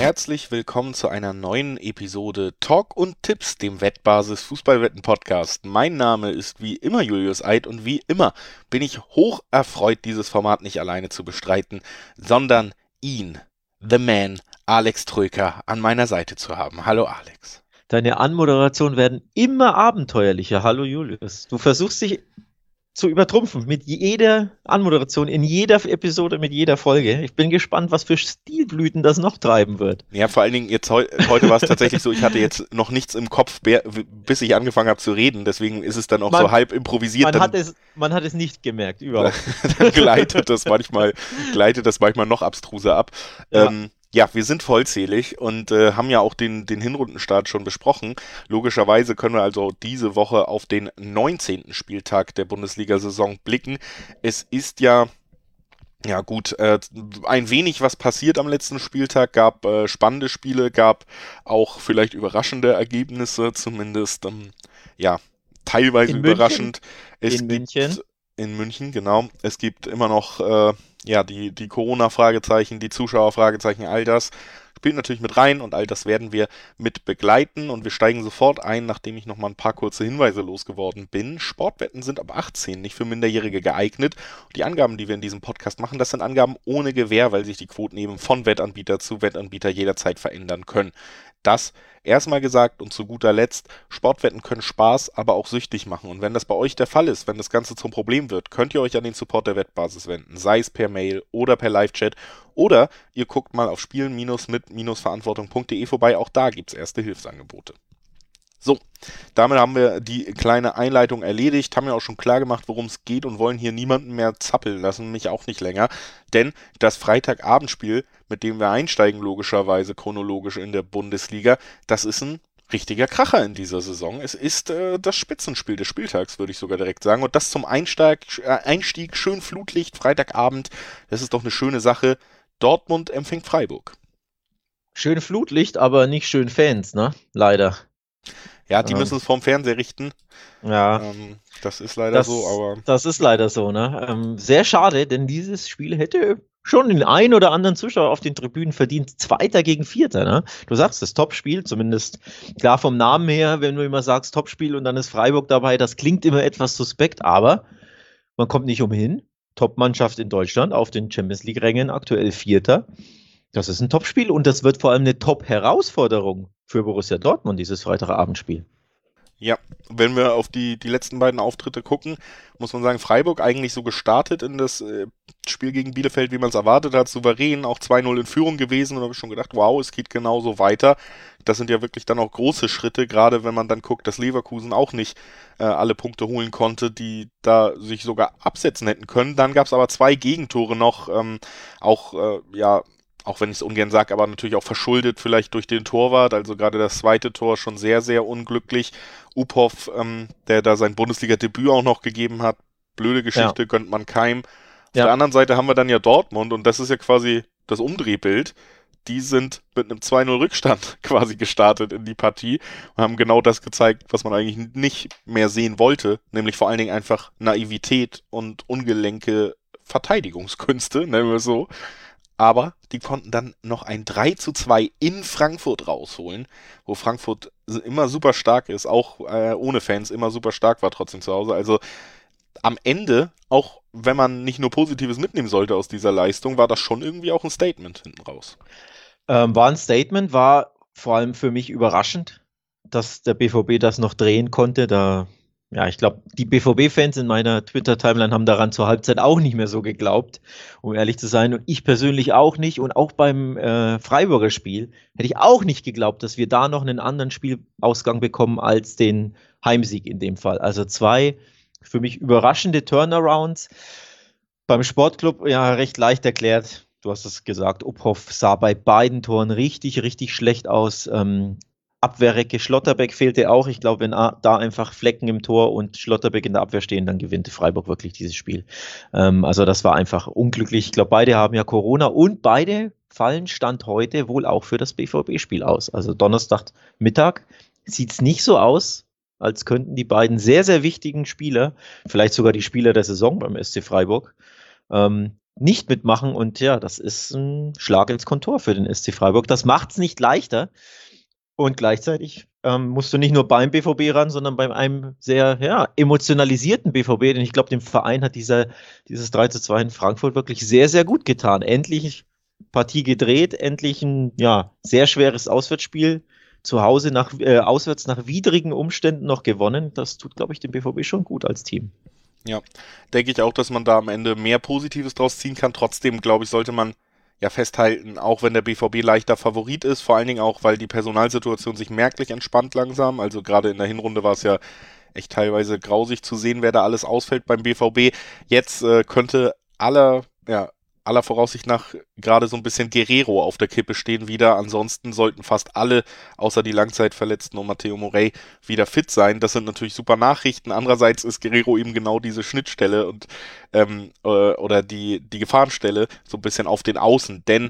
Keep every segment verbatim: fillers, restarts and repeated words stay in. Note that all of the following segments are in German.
Herzlich willkommen zu einer neuen Episode Talk und Tipps, dem Wettbasis Fußballwetten Podcast. Mein Name ist wie immer Julius Eid und wie immer bin ich hoch erfreut, dieses Format nicht alleine zu bestreiten, sondern ihn, the man, Alex Troika, an meiner Seite zu haben. Hallo Alex. Deine Anmoderationen werden immer abenteuerlicher. Hallo Julius. Du versuchst dich zu übertrumpfen mit jeder Anmoderation, in jeder Episode, mit jeder Folge. Ich bin gespannt, was für Stilblüten das noch treiben wird. Ja, vor allen Dingen jetzt heu heute war es tatsächlich so, ich hatte jetzt noch nichts im Kopf, bis ich angefangen habe zu reden, deswegen ist es dann auch Man- so halb improvisiert. Man Dann, hat es, man hat es nicht gemerkt, überhaupt. dann gleitet das manchmal, gleitet das manchmal noch abstruser ab. Ja. Ähm, ja, wir sind vollzählig und äh, haben ja auch den, den Hinrundenstart schon besprochen. Logischerweise können wir also diese Woche auf den neunzehnten Spieltag der Bundesliga-Saison blicken. Es ist ja, ja gut, äh, ein wenig was passiert am letzten Spieltag, gab äh, spannende Spiele, gab auch vielleicht überraschende Ergebnisse, zumindest, ähm, ja, teilweise In München? überraschend. Es In gibt, München? In München, genau. Es gibt immer noch äh, ja, die, die Corona-Fragezeichen, die Zuschauer-Fragezeichen, all das spielt natürlich mit rein und all das werden wir mit begleiten und wir steigen sofort ein, nachdem ich nochmal ein paar kurze Hinweise losgeworden bin. Sportwetten sind ab achtzehn nicht für Minderjährige geeignet. Und die Angaben, die wir in diesem Podcast machen, das sind Angaben ohne Gewähr, weil sich die Quoten eben von Wettanbieter zu Wettanbieter jederzeit verändern können. Das erstmal gesagt und zu guter Letzt, Sportwetten können Spaß, aber auch süchtig machen. Und wenn das bei euch der Fall ist, wenn das Ganze zum Problem wird, könnt ihr euch an den Support der Wettbasis wenden, sei es per Mail oder per Live-Chat oder ihr guckt mal auf spielen-mit-verantwortung punkt de vorbei, auch da gibt es erste Hilfsangebote. So, damit haben wir die kleine Einleitung erledigt, haben ja auch schon klar gemacht, worum es geht und wollen hier niemanden mehr zappeln lassen, mich auch nicht länger, denn das Freitagabendspiel, mit dem wir einsteigen logischerweise chronologisch in der Bundesliga, das ist ein richtiger Kracher in dieser Saison. Es ist äh, das Spitzenspiel des Spieltags, würde ich sogar direkt sagen, und das zum Einstieg, äh, Einstieg schön Flutlicht, Freitagabend, das ist doch eine schöne Sache. Dortmund empfängt Freiburg. Schön Flutlicht, aber nicht schön Fans, ne? Leider. Ja, die Ähm. müssen es vorm Fernseher richten. Ja. Ähm, das ist leider Das, so, aber das ist leider so, ne? Ähm, sehr schade, denn dieses Spiel hätte schon den einen oder anderen Zuschauer auf den Tribünen verdient. Zweiter gegen Vierter, ne? Du sagst das Topspiel, zumindest klar vom Namen her, wenn du immer sagst Topspiel und dann ist Freiburg dabei, das klingt immer etwas suspekt, aber man kommt nicht umhin. Top-Mannschaft in Deutschland auf den Champions-League-Rängen, aktuell Vierter. Das ist ein Topspiel und das wird vor allem eine Top-Herausforderung für Borussia Dortmund, dieses Freitagabendspiel. ja, wenn wir auf die, die letzten beiden Auftritte gucken, muss man sagen, Freiburg eigentlich so gestartet in das äh, Spiel gegen Bielefeld, wie man es erwartet hat, souverän, auch zwei null in Führung gewesen und da habe ich schon gedacht, wow, es geht genauso weiter. Das sind ja wirklich dann auch große Schritte, gerade wenn man dann guckt, dass Leverkusen auch nicht äh, alle Punkte holen konnte, die da sich sogar absetzen hätten können. Dann gab es aber zwei Gegentore noch, ähm, auch, äh, ja, auch wenn ich es ungern sage, aber natürlich auch verschuldet vielleicht durch den Torwart, also gerade das zweite Tor schon sehr, sehr unglücklich. Uphoff, ähm, der da sein Bundesliga-Debüt auch noch gegeben hat, blöde Geschichte, Ja. gönnt man keinem. Auf Ja. der anderen Seite haben wir dann ja Dortmund und das ist ja quasi das Umdrehbild. Die sind mit einem zwei null Rückstand quasi gestartet in die Partie und haben genau das gezeigt, was man eigentlich nicht mehr sehen wollte, nämlich vor allen Dingen einfach Naivität und ungelenke Verteidigungskünste, nennen wir es so. Aber die konnten dann noch ein drei zu zwei in Frankfurt rausholen, wo Frankfurt immer super stark ist, auch äh, ohne Fans immer super stark war trotzdem zu Hause. Also am Ende, auch wenn man nicht nur Positives mitnehmen sollte aus dieser Leistung, war das schon irgendwie auch ein Statement hinten raus. Ähm, war ein Statement, war vor allem für mich überraschend, dass der B V B das noch drehen konnte. Da, ja, ich glaube, die B V B-Fans in meiner Twitter-Timeline haben daran zur Halbzeit auch nicht mehr so geglaubt, um ehrlich zu sein. Und ich persönlich auch nicht. Und auch beim äh, Freiburger Spiel hätte ich auch nicht geglaubt, dass wir da noch einen anderen Spielausgang bekommen als den Heimsieg in dem Fall. Also zwei für mich überraschende Turnarounds. Beim Sportclub, ja, recht leicht erklärt. Du hast es gesagt, Uphoff sah bei beiden Toren richtig, richtig schlecht aus. Ähm, Abwehrrecke Schlotterbeck fehlte auch. Ich glaube, wenn da einfach Flecken im Tor und Schlotterbeck in der Abwehr stehen, dann gewinnt Freiburg wirklich dieses Spiel. Ähm, also das war einfach unglücklich. Ich glaube, beide haben ja Corona und beide fallen Stand heute wohl auch für das B V B-Spiel aus. Also Donnerstagmittag sieht es nicht so aus, als könnten die beiden sehr, sehr wichtigen Spieler, vielleicht sogar die Spieler der Saison beim S C Freiburg, ähm, nicht mitmachen. Und ja, das ist ein Schlag ins Kontor für den S C Freiburg. Das macht es nicht leichter. Und gleichzeitig ähm, musst du nicht nur beim B V B ran, sondern bei einem sehr ja, emotionalisierten B V B. Denn ich glaube, dem Verein hat dieser, dieses drei zu zwei in Frankfurt wirklich sehr, sehr gut getan. Endlich Partie gedreht, endlich ein ja, sehr schweres Auswärtsspiel zu Hause nach, äh, auswärts nach widrigen Umständen noch gewonnen. Das tut, glaube ich, dem B V B schon gut als Team. Ja, denke ich auch, dass man da am Ende mehr Positives draus ziehen kann. Trotzdem, glaube ich, sollte man ja festhalten, auch wenn der B V B leichter Favorit ist, vor allen Dingen auch, weil die Personalsituation sich merklich entspannt langsam. Also gerade in der Hinrunde war es ja echt teilweise grausig zu sehen, wer da alles ausfällt beim B V B. Jetzt äh, könnte aller, ja, aller Voraussicht nach gerade so ein bisschen Guerrero auf der Kippe stehen wieder. Ansonsten sollten fast alle, außer die Langzeitverletzten und Matteo Morey, wieder fit sein. Das sind natürlich super Nachrichten. Andererseits ist Guerrero eben genau diese Schnittstelle und ähm, äh, oder die, die Gefahrenstelle so ein bisschen auf den Außen. Denn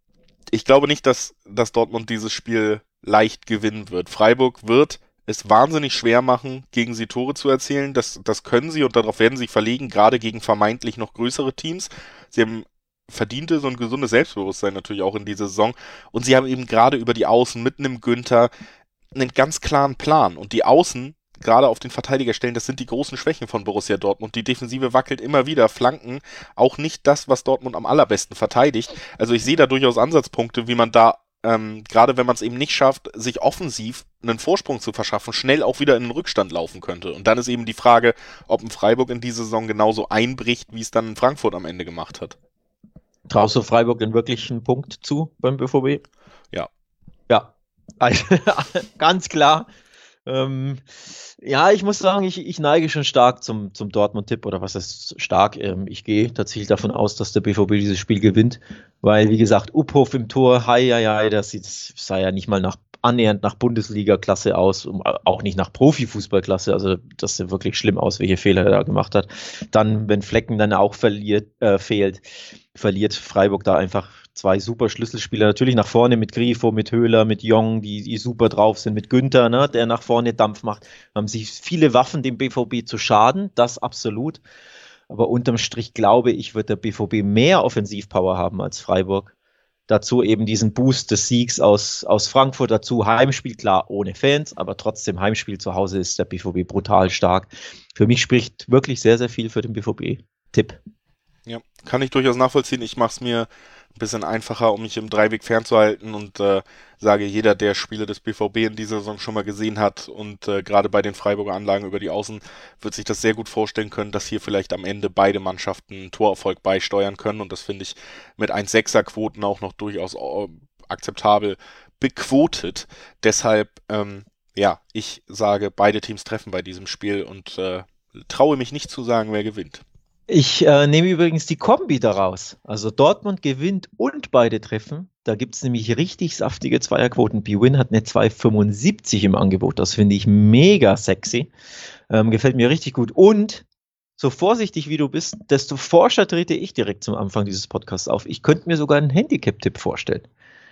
ich glaube nicht, dass, dass Dortmund dieses Spiel leicht gewinnen wird. Freiburg wird es wahnsinnig schwer machen, gegen sie Tore zu erzielen. Das, das können sie und darauf werden sie sich verlegen, gerade gegen vermeintlich noch größere Teams. Sie haben verdiente so ein gesundes Selbstbewusstsein natürlich auch in dieser Saison. Und sie haben eben gerade über die Außen mit einem Günther einen ganz klaren Plan. Und die Außen, gerade auf den Verteidigerstellen, das sind die großen Schwächen von Borussia Dortmund. Die Defensive wackelt immer wieder, Flanken, auch nicht das, was Dortmund am allerbesten verteidigt. Also ich sehe da durchaus Ansatzpunkte, wie man da, ähm, gerade wenn man es eben nicht schafft, sich offensiv einen Vorsprung zu verschaffen, schnell auch wieder in den Rückstand laufen könnte. Und dann ist eben die Frage, ob ein Freiburg in diese Saison genauso einbricht, wie es dann in Frankfurt am Ende gemacht hat. Traust du Freiburg denn wirklich einen Punkt zu beim B V B? Ja. Ja, also, ganz klar. Ähm, ja, ich muss sagen, ich, ich neige schon stark zum, zum Dortmund-Tipp, oder was ist stark? Ähm, ich gehe tatsächlich davon aus, dass der B V B dieses Spiel gewinnt, weil, wie gesagt, Uphoff im Tor, hei, hei, hei, das sieht, sah ja nicht mal nach annähernd nach Bundesliga-Klasse aus, auch nicht nach Profifußballklasse, also das sieht wirklich schlimm aus, welche Fehler er da gemacht hat. Dann, wenn Flecken dann auch verliert, äh, fehlt, verliert Freiburg da einfach zwei super Schlüsselspieler, natürlich nach vorne mit Grifo, mit Höhler, mit Jong, die, die super drauf sind, mit Günther, ne, der nach vorne Dampf macht. Haben sich viele Waffen dem B V B zu schaden, das absolut. Aber unterm Strich glaube ich, wird der B V B mehr Offensivpower haben als Freiburg. Dazu eben diesen Boost des Siegs aus, aus Frankfurt, dazu Heimspiel, klar ohne Fans, aber trotzdem Heimspiel zu Hause ist der B V B brutal stark. Für mich spricht wirklich sehr, sehr viel für den B V B-Tipp. Ja, kann ich durchaus nachvollziehen. Ich mache es mir ein bisschen einfacher, um mich im Dreiweg fernzuhalten und äh, sage, jeder, der Spiele des B V B in dieser Saison schon mal gesehen hat und äh, gerade bei den Freiburger Anlagen über die Außen, wird sich das sehr gut vorstellen können, dass hier vielleicht am Ende beide Mannschaften einen Torerfolg beisteuern können und das finde ich mit eins Komma sechser Quoten auch noch durchaus äh, akzeptabel bequotet. Deshalb, ähm, ja, ich sage, beide Teams treffen bei diesem Spiel und äh, traue mich nicht zu sagen, wer gewinnt. Ich äh, nehme übrigens die Kombi daraus. Also Dortmund gewinnt und beide treffen. Da gibt es nämlich richtig saftige Zweierquoten. B-Win hat eine zwei Komma fünfundsiebzig im Angebot. Das finde ich mega sexy. Ähm, gefällt mir richtig gut. Und so vorsichtig wie du bist, desto forscher trete ich direkt zum Anfang dieses Podcasts auf. Ich könnte mir sogar einen Handicap-Tipp vorstellen.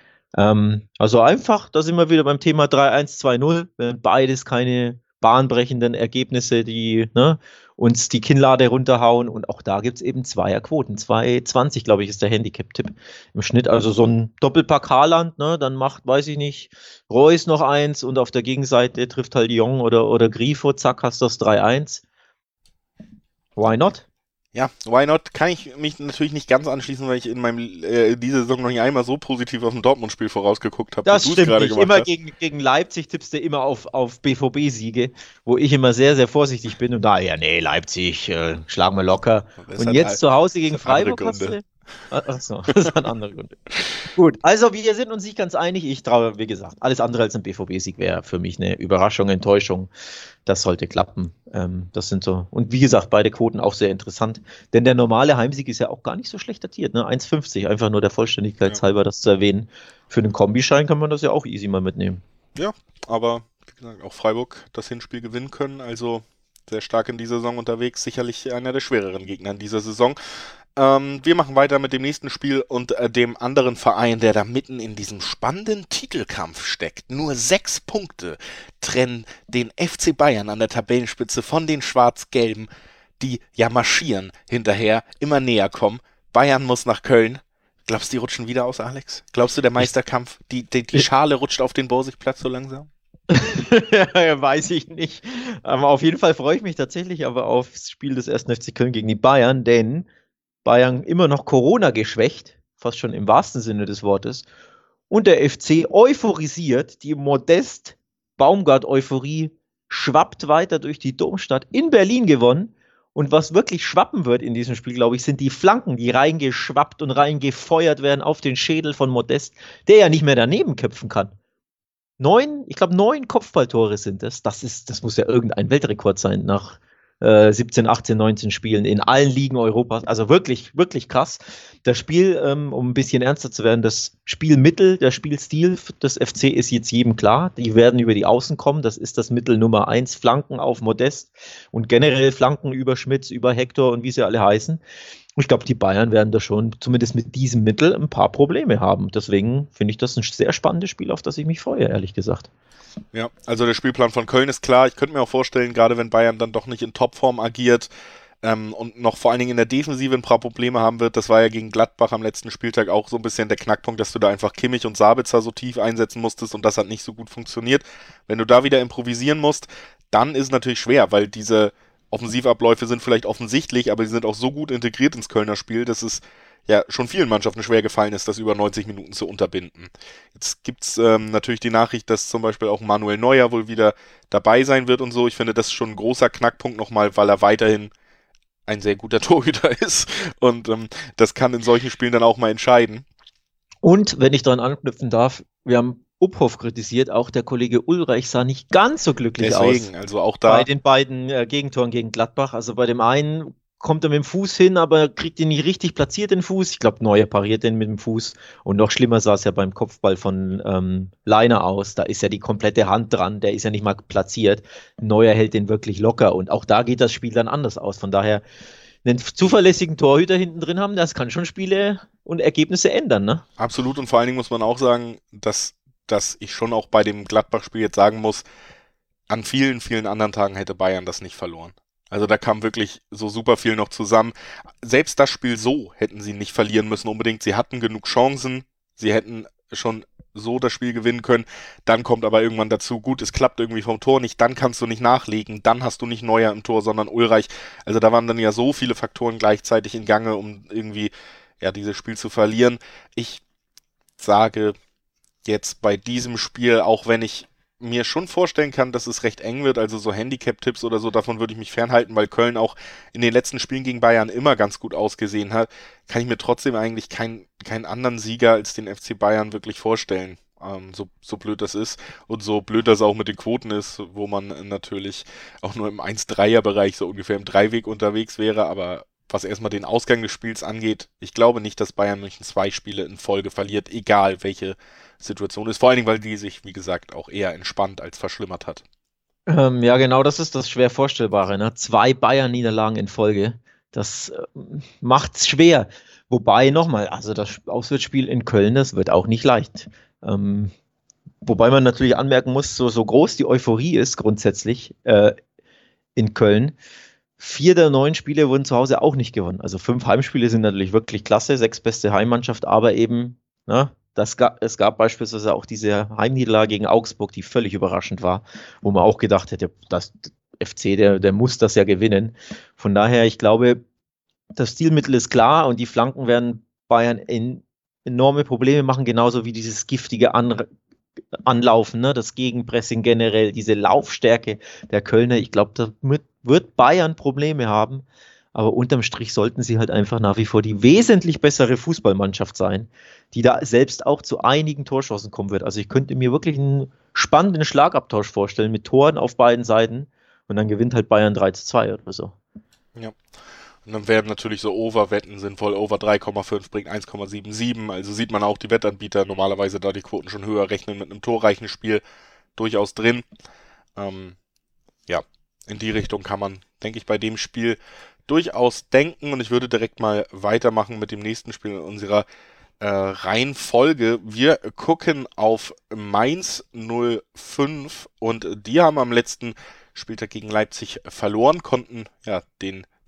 Ähm, also einfach, da sind wir wieder beim Thema drei eins zwei null. Wenn beides keine bahnbrechenden Ergebnisse, die ne, uns die Kinnlade runterhauen. Und auch da gibt es eben Zweierquoten. zwei Komma zwanzig, glaube ich, ist der Handicap-Tipp im Schnitt. Also so ein Doppelpack Haaland, ne, dann macht, weiß ich nicht, Reus noch eins und auf der Gegenseite trifft halt Jong oder, oder Grifo, zack, hast du das drei eins. Why not? Ja, why not? Kann ich mich natürlich nicht ganz anschließen, weil ich in meinem äh, diese Saison noch nicht einmal so positiv auf ein Dortmund-Spiel vorausgeguckt habe, Das wie du es stimmt gerade nicht. gemacht Immer hast. gegen, gegen Leipzig tippst du immer auf, auf B V B-Siege, wo ich immer sehr, sehr vorsichtig bin und da, ja, nee, Leipzig, äh, schlagen wir locker. Das Und hat jetzt all- zu Hause gegen das hat andere Freiburg hast Gründe. du. Achso, das hat andere Gründe. Gut, also wir sind uns nicht ganz einig. Ich traue, wie gesagt, alles andere als ein B V B-Sieg wäre für mich eine Überraschung, Enttäuschung. Das sollte klappen. Ähm, das sind so. Und wie gesagt, beide Quoten auch sehr interessant. Denn der normale Heimsieg ist ja auch gar nicht so schlecht datiert. Ne? eins Komma fünfzig, einfach nur der Vollständigkeit Ja. halber, das zu erwähnen. Für einen Kombischein kann man das ja auch easy mal mitnehmen. Ja, aber wie gesagt, auch Freiburg das Hinspiel gewinnen können, also sehr stark in dieser Saison unterwegs, sicherlich einer der schwereren Gegner in dieser Saison. Ähm, wir machen weiter mit dem nächsten Spiel und äh, dem anderen Verein, der da mitten in diesem spannenden Titelkampf steckt. Nur sechs Punkte trennen den F C Bayern an der Tabellenspitze von den Schwarz-Gelben, die ja marschieren hinterher, immer näher kommen. Bayern muss nach Köln. Glaubst du, die rutschen wieder aus, Alex? Glaubst du, der Meisterkampf, die, die, die Schale rutscht auf den Borsigplatz so langsam? Ja, weiß ich nicht. Aber auf jeden Fall freue ich mich tatsächlich aber aufs Spiel des ersten F C Köln gegen die Bayern, denn Bayern immer noch Corona geschwächt, fast schon im wahrsten Sinne des Wortes. Und der F C euphorisiert, die Modest-Baumgart-Euphorie schwappt weiter durch die Domstadt, in Berlin gewonnen. Und was wirklich schwappen wird in diesem Spiel, glaube ich, sind die Flanken, die reingeschwappt und reingefeuert werden auf den Schädel von Modest, der ja nicht mehr daneben köpfen kann. Neun, ich glaube, neun Kopfballtore sind es. Das ist, das muss ja irgendein Weltrekord sein nach äh, siebzehn, achtzehn, neunzehn Spielen in allen Ligen Europas. Also wirklich, wirklich krass. Das Spiel, ähm, um ein bisschen ernster zu werden, das Spielmittel, der Spielstil des F C ist jetzt jedem klar. Die werden über die Außen kommen. Das ist das Mittel Nummer eins. Flanken auf Modest und generell Flanken über Schmitz, über Hector und wie sie alle heißen. Ich glaube, die Bayern werden da schon zumindest mit diesem Mittel ein paar Probleme haben. Deswegen finde ich das ein sehr spannendes Spiel, auf das ich mich freue, ehrlich gesagt. Ja, also der Spielplan von Köln ist klar. Ich könnte mir auch vorstellen, gerade wenn Bayern dann doch nicht in Topform agiert ähm, und noch vor allen Dingen in der Defensive ein paar Probleme haben wird. Das war ja gegen Gladbach am letzten Spieltag auch so ein bisschen der Knackpunkt, dass du da einfach Kimmich und Sabitzer so tief einsetzen musstest und das hat nicht so gut funktioniert. Wenn du da wieder improvisieren musst, dann ist es natürlich schwer, weil diese Offensivabläufe sind vielleicht offensichtlich, aber sie sind auch so gut integriert ins Kölner Spiel, dass es ja schon vielen Mannschaften schwer gefallen ist, das über neunzig Minuten zu unterbinden. Jetzt gibt's ähm, natürlich die Nachricht, dass zum Beispiel auch Manuel Neuer wohl wieder dabei sein wird und so. Ich finde, das ist schon ein großer Knackpunkt nochmal, weil er weiterhin ein sehr guter Torhüter ist und ähm, das kann in solchen Spielen dann auch mal entscheiden. Und wenn ich daran anknüpfen darf, wir haben Uphoff kritisiert, auch der Kollege Ulreich sah nicht ganz so glücklich Deswegen, aus also auch da. bei den beiden äh, Gegentoren gegen Gladbach. Also bei dem einen kommt er mit dem Fuß hin, aber kriegt ihn nicht richtig platziert, den Fuß. Ich glaube, Neuer pariert den mit dem Fuß. Und noch schlimmer sah es ja beim Kopfball von ähm, Leiner aus. Da ist ja die komplette Hand dran, der ist ja nicht mal platziert. Neuer hält den wirklich locker und auch da geht das Spiel dann anders aus. Von daher, einen zuverlässigen Torhüter hinten drin haben, das kann schon Spiele und Ergebnisse ändern, ne? Absolut, und vor allen Dingen muss man auch sagen, dass, dass ich schon auch bei dem Gladbach-Spiel jetzt sagen muss, an vielen, vielen anderen Tagen hätte Bayern das nicht verloren. Also da kam wirklich so super viel noch zusammen. Selbst das Spiel so hätten sie nicht verlieren müssen unbedingt. Sie hatten genug Chancen, sie hätten schon so das Spiel gewinnen können. Dann kommt aber irgendwann dazu, gut, es klappt irgendwie vom Tor nicht, dann kannst du nicht nachlegen, dann hast du nicht Neuer im Tor, sondern Ulreich. Also da waren dann ja so viele Faktoren gleichzeitig in Gange, um irgendwie ja dieses Spiel zu verlieren. Ich sage jetzt bei diesem Spiel, auch wenn ich mir schon vorstellen kann, dass es recht eng wird, also so Handicap-Tipps oder so, davon würde ich mich fernhalten, weil Köln auch in den letzten Spielen gegen Bayern immer ganz gut ausgesehen hat, kann ich mir trotzdem eigentlich keinen keinen anderen Sieger als den F C Bayern wirklich vorstellen, ähm, so, so blöd das ist und so blöd das auch mit den Quoten ist, wo man natürlich auch nur im eins Komma dreier Bereich so ungefähr im Dreiweg unterwegs wäre, aber was erstmal den Ausgang des Spiels angeht, ich glaube nicht, dass Bayern München zwei Spiele in Folge verliert, egal welche Situation ist. Vor allen Dingen, weil die sich, wie gesagt, auch eher entspannt als verschlimmert hat. Ähm, ja, genau, das ist das schwer Vorstellbare. Ne? Zwei Bayern-Niederlagen in Folge, das äh, macht's schwer. Wobei, nochmal, also das Auswärtsspiel in Köln, das wird auch nicht leicht. Ähm, wobei man natürlich anmerken muss, so, so groß die Euphorie ist grundsätzlich äh, in Köln, vier der neun Spiele wurden zu Hause auch nicht gewonnen. Also fünf Heimspiele sind natürlich wirklich klasse, sechs beste Heimmannschaft, aber eben, ne, das gab, es gab beispielsweise auch diese Heimniederlage gegen Augsburg, die völlig überraschend war, wo man auch gedacht hätte, das F C, der, der muss das ja gewinnen. Von daher, ich glaube, das Stilmittel ist klar und die Flanken werden Bayern in enorme Probleme machen, genauso wie dieses giftige An Anlaufen, ne? Das Gegenpressing generell, diese Laufstärke der Kölner. Ich glaube, da wird, wird Bayern Probleme haben, aber unterm Strich sollten sie halt einfach nach wie vor die wesentlich bessere Fußballmannschaft sein, die da selbst auch zu einigen Torschancen kommen wird. Also ich könnte mir wirklich einen spannenden Schlagabtausch vorstellen mit Toren auf beiden Seiten und dann gewinnt halt Bayern drei zu zwei oder so. Ja. Und dann werden natürlich so Over-Wetten sinnvoll. Over drei Komma fünf bringt eins Komma siebenundsiebzig. Also sieht man auch die Wettanbieter normalerweise, da die Quoten schon höher rechnen, mit einem torreichen Spiel durchaus drin. Ähm, ja, in die Richtung kann man, denke ich, bei dem Spiel durchaus denken. Und ich würde direkt mal weitermachen mit dem nächsten Spiel in unserer äh, Reihenfolge. Wir gucken auf Mainz null fünf und die haben am letzten Spieltag gegen Leipzig verloren, konnten ja den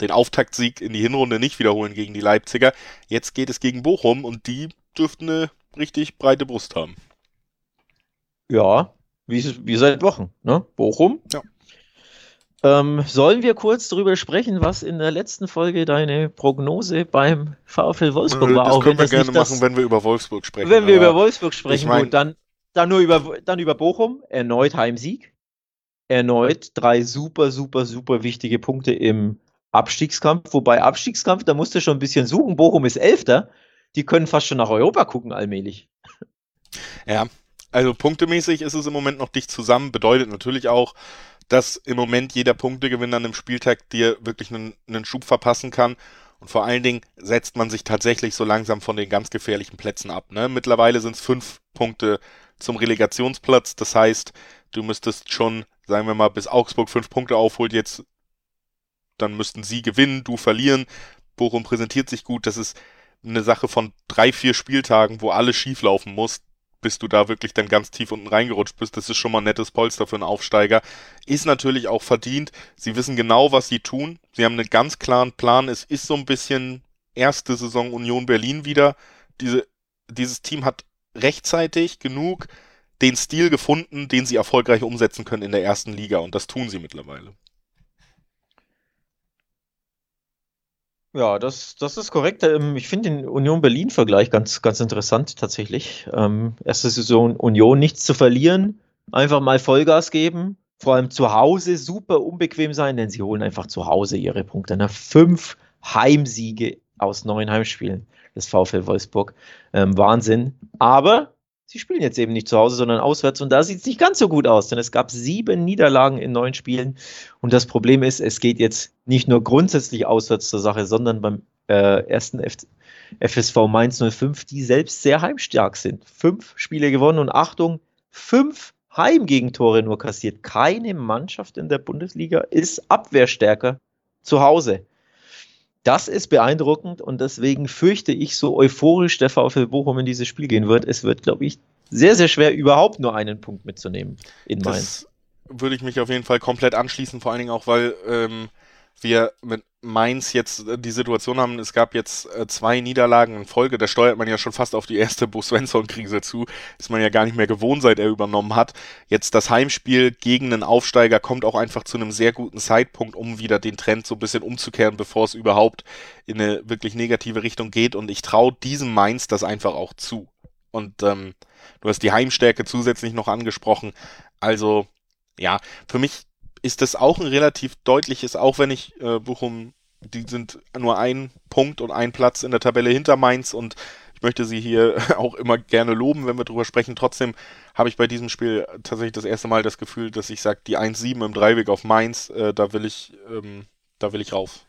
den Auftaktsieg in die Hinrunde nicht wiederholen gegen die Leipziger. Jetzt geht es gegen Bochum und die dürften eine richtig breite Brust haben. Ja, wie, wie seit Wochen, ne? Bochum. Ja. Ähm, sollen wir kurz darüber sprechen, was in der letzten Folge deine Prognose beim VfL Wolfsburg war? Das auch können wir das gerne nicht machen, das, wenn wir über Wolfsburg sprechen. Wenn wir aber über Wolfsburg sprechen, ich mein, gut, dann, dann nur über, dann über Bochum. Erneut Heimsieg. Erneut drei super, super, super wichtige Punkte im Abstiegskampf. Wobei Abstiegskampf, da musst du schon ein bisschen suchen. Bochum ist Elfter. Die können fast schon nach Europa gucken, allmählich. Ja, also punktemäßig ist es im Moment noch dicht zusammen. Bedeutet natürlich auch, dass im Moment jeder Punktegewinn an einem Spieltag dir wirklich einen, einen Schub verpassen kann. Und vor allen Dingen setzt man sich tatsächlich so langsam von den ganz gefährlichen Plätzen ab. Ne? Mittlerweile sind es fünf Punkte zum Relegationsplatz. Das heißt, du müsstest schon, sagen wir mal, bis Augsburg fünf Punkte aufholt, jetzt, dann müssten sie gewinnen, du verlieren. Bochum präsentiert sich gut. Das ist eine Sache von drei, vier Spieltagen, wo alles schief laufen muss, bis du da wirklich dann ganz tief unten reingerutscht bist. Das ist schon mal ein nettes Polster für einen Aufsteiger. Ist natürlich auch verdient. Sie wissen genau, was sie tun. Sie haben einen ganz klaren Plan. Es ist so ein bisschen erste Saison Union Berlin wieder. Diese, dieses Team hat rechtzeitig genug den Stil gefunden, den sie erfolgreich umsetzen können in der ersten Liga. Und das tun sie mittlerweile. Ja, das, das ist korrekt. Ähm, Ich finde den Union-Berlin-Vergleich ganz, ganz interessant tatsächlich. Ähm, erste Saison Union, nichts zu verlieren, einfach mal Vollgas geben, vor allem zu Hause super unbequem sein, denn sie holen einfach zu Hause ihre Punkte. Ne? Fünf Heimsiege aus neun Heimspielen des VfL Wolfsburg. Ähm, Wahnsinn. Aber sie spielen jetzt eben nicht zu Hause, sondern auswärts und da sieht es nicht ganz so gut aus, denn es gab sieben Niederlagen in neun Spielen und das Problem ist, es geht jetzt nicht nur grundsätzlich auswärts zur Sache, sondern beim äh, ersten F S V Mainz null fünf, die selbst sehr heimstark sind. Fünf Spiele gewonnen und Achtung, fünf Heimgegentore nur kassiert. Keine Mannschaft in der Bundesliga ist abwehrstärker zu Hause. Das ist beeindruckend und deswegen fürchte ich, so euphorisch der VfL Bochum in dieses Spiel gehen wird. Es wird, glaube ich, sehr, sehr schwer, überhaupt nur einen Punkt mitzunehmen in Mainz. Das würde ich mich auf jeden Fall komplett anschließen, vor allen Dingen auch, weil ähm, wir mit Mainz jetzt die Situation haben, es gab jetzt äh, zwei Niederlagen in Folge, da steuert man ja schon fast auf die erste Bo Svensson-Krise zu, ist man ja gar nicht mehr gewohnt, seit er übernommen hat. Jetzt das Heimspiel gegen einen Aufsteiger kommt auch einfach zu einem sehr guten Zeitpunkt, um wieder den Trend so ein bisschen umzukehren, bevor es überhaupt in eine wirklich negative Richtung geht und ich traue diesem Mainz das einfach auch zu. Und ähm, du hast die Heimstärke zusätzlich noch angesprochen, also ja, für mich ist das auch ein relativ deutliches, auch wenn ich äh, Bochum, die sind nur ein Punkt und ein Platz in der Tabelle hinter Mainz und ich möchte sie hier auch immer gerne loben, wenn wir drüber sprechen. Trotzdem habe ich bei diesem Spiel tatsächlich das erste Mal das Gefühl, dass ich sage, die eins sieben im Dreiweg auf Mainz, äh, da will ich, ähm, da will ich rauf.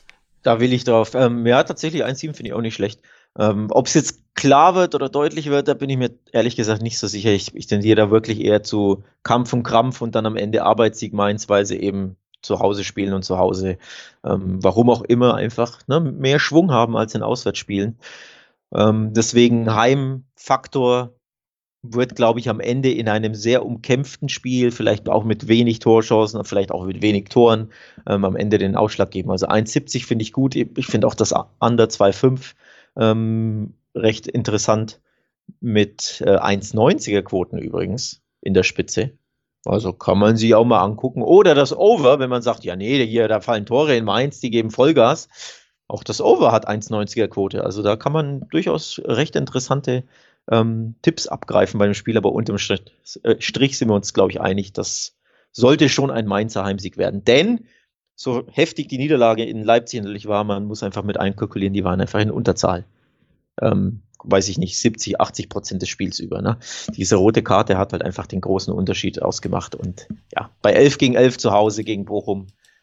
Da will ich drauf. Ähm, ja, tatsächlich eins sieben finde ich auch nicht schlecht. Ähm, ob es jetzt klar wird oder deutlich wird, da bin ich mir ehrlich gesagt nicht so sicher. Ich, ich tendiere da wirklich eher zu Kampf und Krampf und dann am Ende Arbeitssieg Mainz, weil sie eben zu Hause spielen und zu Hause, ähm, warum auch immer, einfach ne, mehr Schwung haben als in Auswärtsspielen. Ähm, deswegen Heimfaktor wird, glaube ich, am Ende in einem sehr umkämpften Spiel, vielleicht auch mit wenig Torchancen, vielleicht auch mit wenig Toren, ähm, am Ende den Ausschlag geben. Also eins siebzig finde ich gut. Ich finde auch das Under zwei fünf ähm, recht interessant mit äh, eins neunziger Quoten übrigens in der Spitze. Also kann man sie auch mal angucken. Oder das Over, wenn man sagt, ja nee, hier, da fallen Tore in Mainz, die geben Vollgas. Auch das Over hat eins neunziger Quote. Also da kann man durchaus recht interessante ähm, Tipps abgreifen bei dem Spiel. Aber unterm Strich, äh, Strich sind wir uns, glaube ich, einig, das sollte schon ein Mainzer Heimsieg werden. Denn so heftig die Niederlage in Leipzig natürlich war, man muss einfach mit einkalkulieren, die waren einfach in Unterzahl. Ähm, weiß ich nicht, siebzig, achtzig Prozent des Spiels über. Ne? Diese rote Karte hat halt einfach den großen Unterschied ausgemacht. Und ja, bei elf gegen elf zu Hause gegen Bochum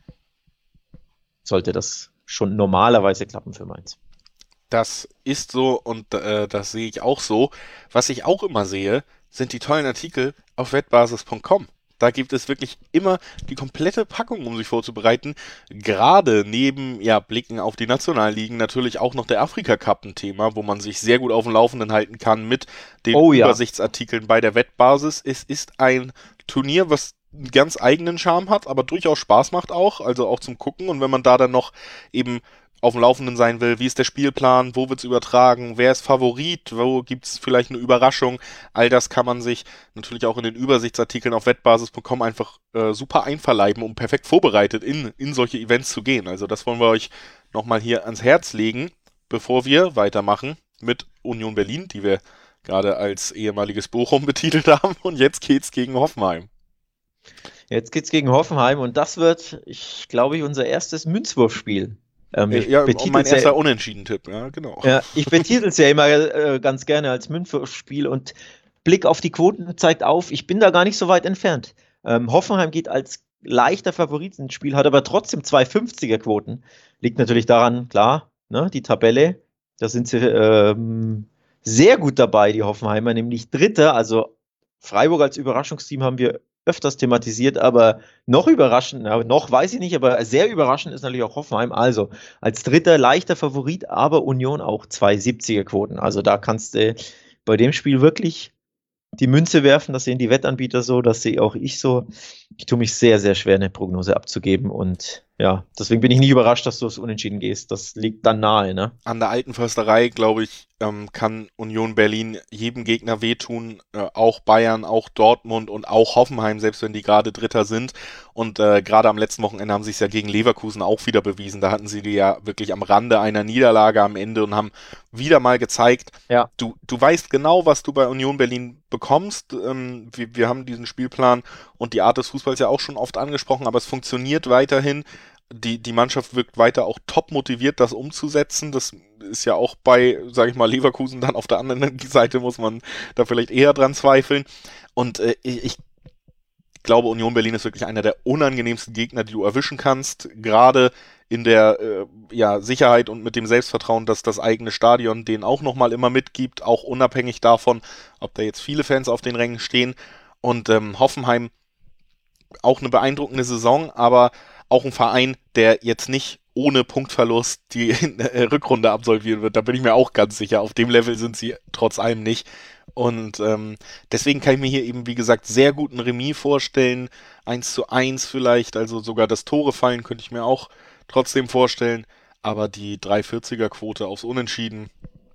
sollte das schon normalerweise klappen für Mainz. Das ist so und äh, das sehe ich auch so. Was ich auch immer sehe, sind die tollen Artikel auf wettbasis punkt com. Da gibt es wirklich immer die komplette Packung, um sich vorzubereiten. Gerade neben ja, Blicken auf die Nationalligen natürlich auch noch der Afrika-Cup ein Thema, wo man sich sehr gut auf dem Laufenden halten kann mit den Oh ja. Übersichtsartikeln bei der Wettbasis. Es ist ein Turnier, was einen ganz eigenen Charme hat, aber durchaus Spaß macht auch, also auch zum Gucken. Und wenn man da dann noch eben auf dem Laufenden sein will, wie ist der Spielplan, wo wird's übertragen, wer ist Favorit, wo gibt's vielleicht eine Überraschung, all das kann man sich natürlich auch in den Übersichtsartikeln auf wettbasis punkt com einfach äh, super einverleiben, um perfekt vorbereitet in, in solche Events zu gehen. Also das wollen wir euch nochmal hier ans Herz legen, bevor wir weitermachen mit Union Berlin, die wir gerade als ehemaliges Bochum betitelt haben. Und jetzt geht's gegen Hoffenheim. Jetzt geht's gegen Hoffenheim und das wird, ich glaube, ich, unser erstes Münzwurfspiel. Ähm, Äh, ich ja, betitel's mein erster ja, Unentschieden-Tipp, ja, genau. ja, ich betitel es ja immer äh, ganz gerne als Münzwurfspiel und Blick auf die Quoten zeigt auf, ich bin da gar nicht so weit entfernt. Ähm, Hoffenheim geht als leichter Favorit ins Spiel, hat aber trotzdem zwei fünfziger Quoten. Liegt natürlich daran, klar, ne, die Tabelle, da sind sie ähm, sehr gut dabei, die Hoffenheimer, nämlich Dritter, also Freiburg als Überraschungsteam haben wir öfters thematisiert, aber noch überraschend, na, noch weiß ich nicht, aber sehr überraschend ist natürlich auch Hoffenheim. Also als dritter leichter Favorit, aber Union auch zwei siebziger Quoten. Also da kannst du bei dem Spiel wirklich die Münze werfen. Das sehen die Wettanbieter so, das sehe auch ich so. Ich tue mich sehr, sehr schwer, eine Prognose abzugeben und ja, deswegen bin ich nicht überrascht, dass du aufs Unentschieden gehst. Das liegt dann nahe, ne? An der alten Försterei, glaube ich, ähm, kann Union Berlin jedem Gegner wehtun, äh, auch Bayern, auch Dortmund und auch Hoffenheim, selbst wenn die gerade Dritter sind. Und äh, gerade am letzten Wochenende haben sie es ja gegen Leverkusen auch wieder bewiesen. Da hatten sie die ja wirklich am Rande einer Niederlage am Ende und haben wieder mal gezeigt, Ja. du, du weißt genau, was du bei Union Berlin bekommst. Ähm, wir, wir haben diesen Spielplan und die Art des Fußballs ja auch schon oft angesprochen, aber es funktioniert weiterhin. Die, die Mannschaft wirkt weiter auch top motiviert, das umzusetzen. Das ist ja auch bei, sage ich mal, Leverkusen dann auf der anderen Seite, muss man da vielleicht eher dran zweifeln. Und äh, ich, ich glaube, Union Berlin ist wirklich einer der unangenehmsten Gegner, die du erwischen kannst. Gerade in der äh, ja, Sicherheit und mit dem Selbstvertrauen, dass das eigene Stadion denen auch nochmal immer mitgibt, auch unabhängig davon, ob da jetzt viele Fans auf den Rängen stehen. Und ähm, Hoffenheim auch eine beeindruckende Saison, aber auch ein Verein, der jetzt nicht ohne Punktverlust die Rückrunde absolvieren wird. Da bin ich mir auch ganz sicher. Auf dem Level sind sie trotz allem nicht. Und ähm, deswegen kann ich mir hier eben, wie gesagt, sehr gut ein Remis vorstellen. eins zu eins vielleicht, also sogar das Tore fallen könnte ich mir auch trotzdem vorstellen. Aber die drei vierziger Quote aufs Unentschieden,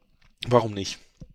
warum nicht?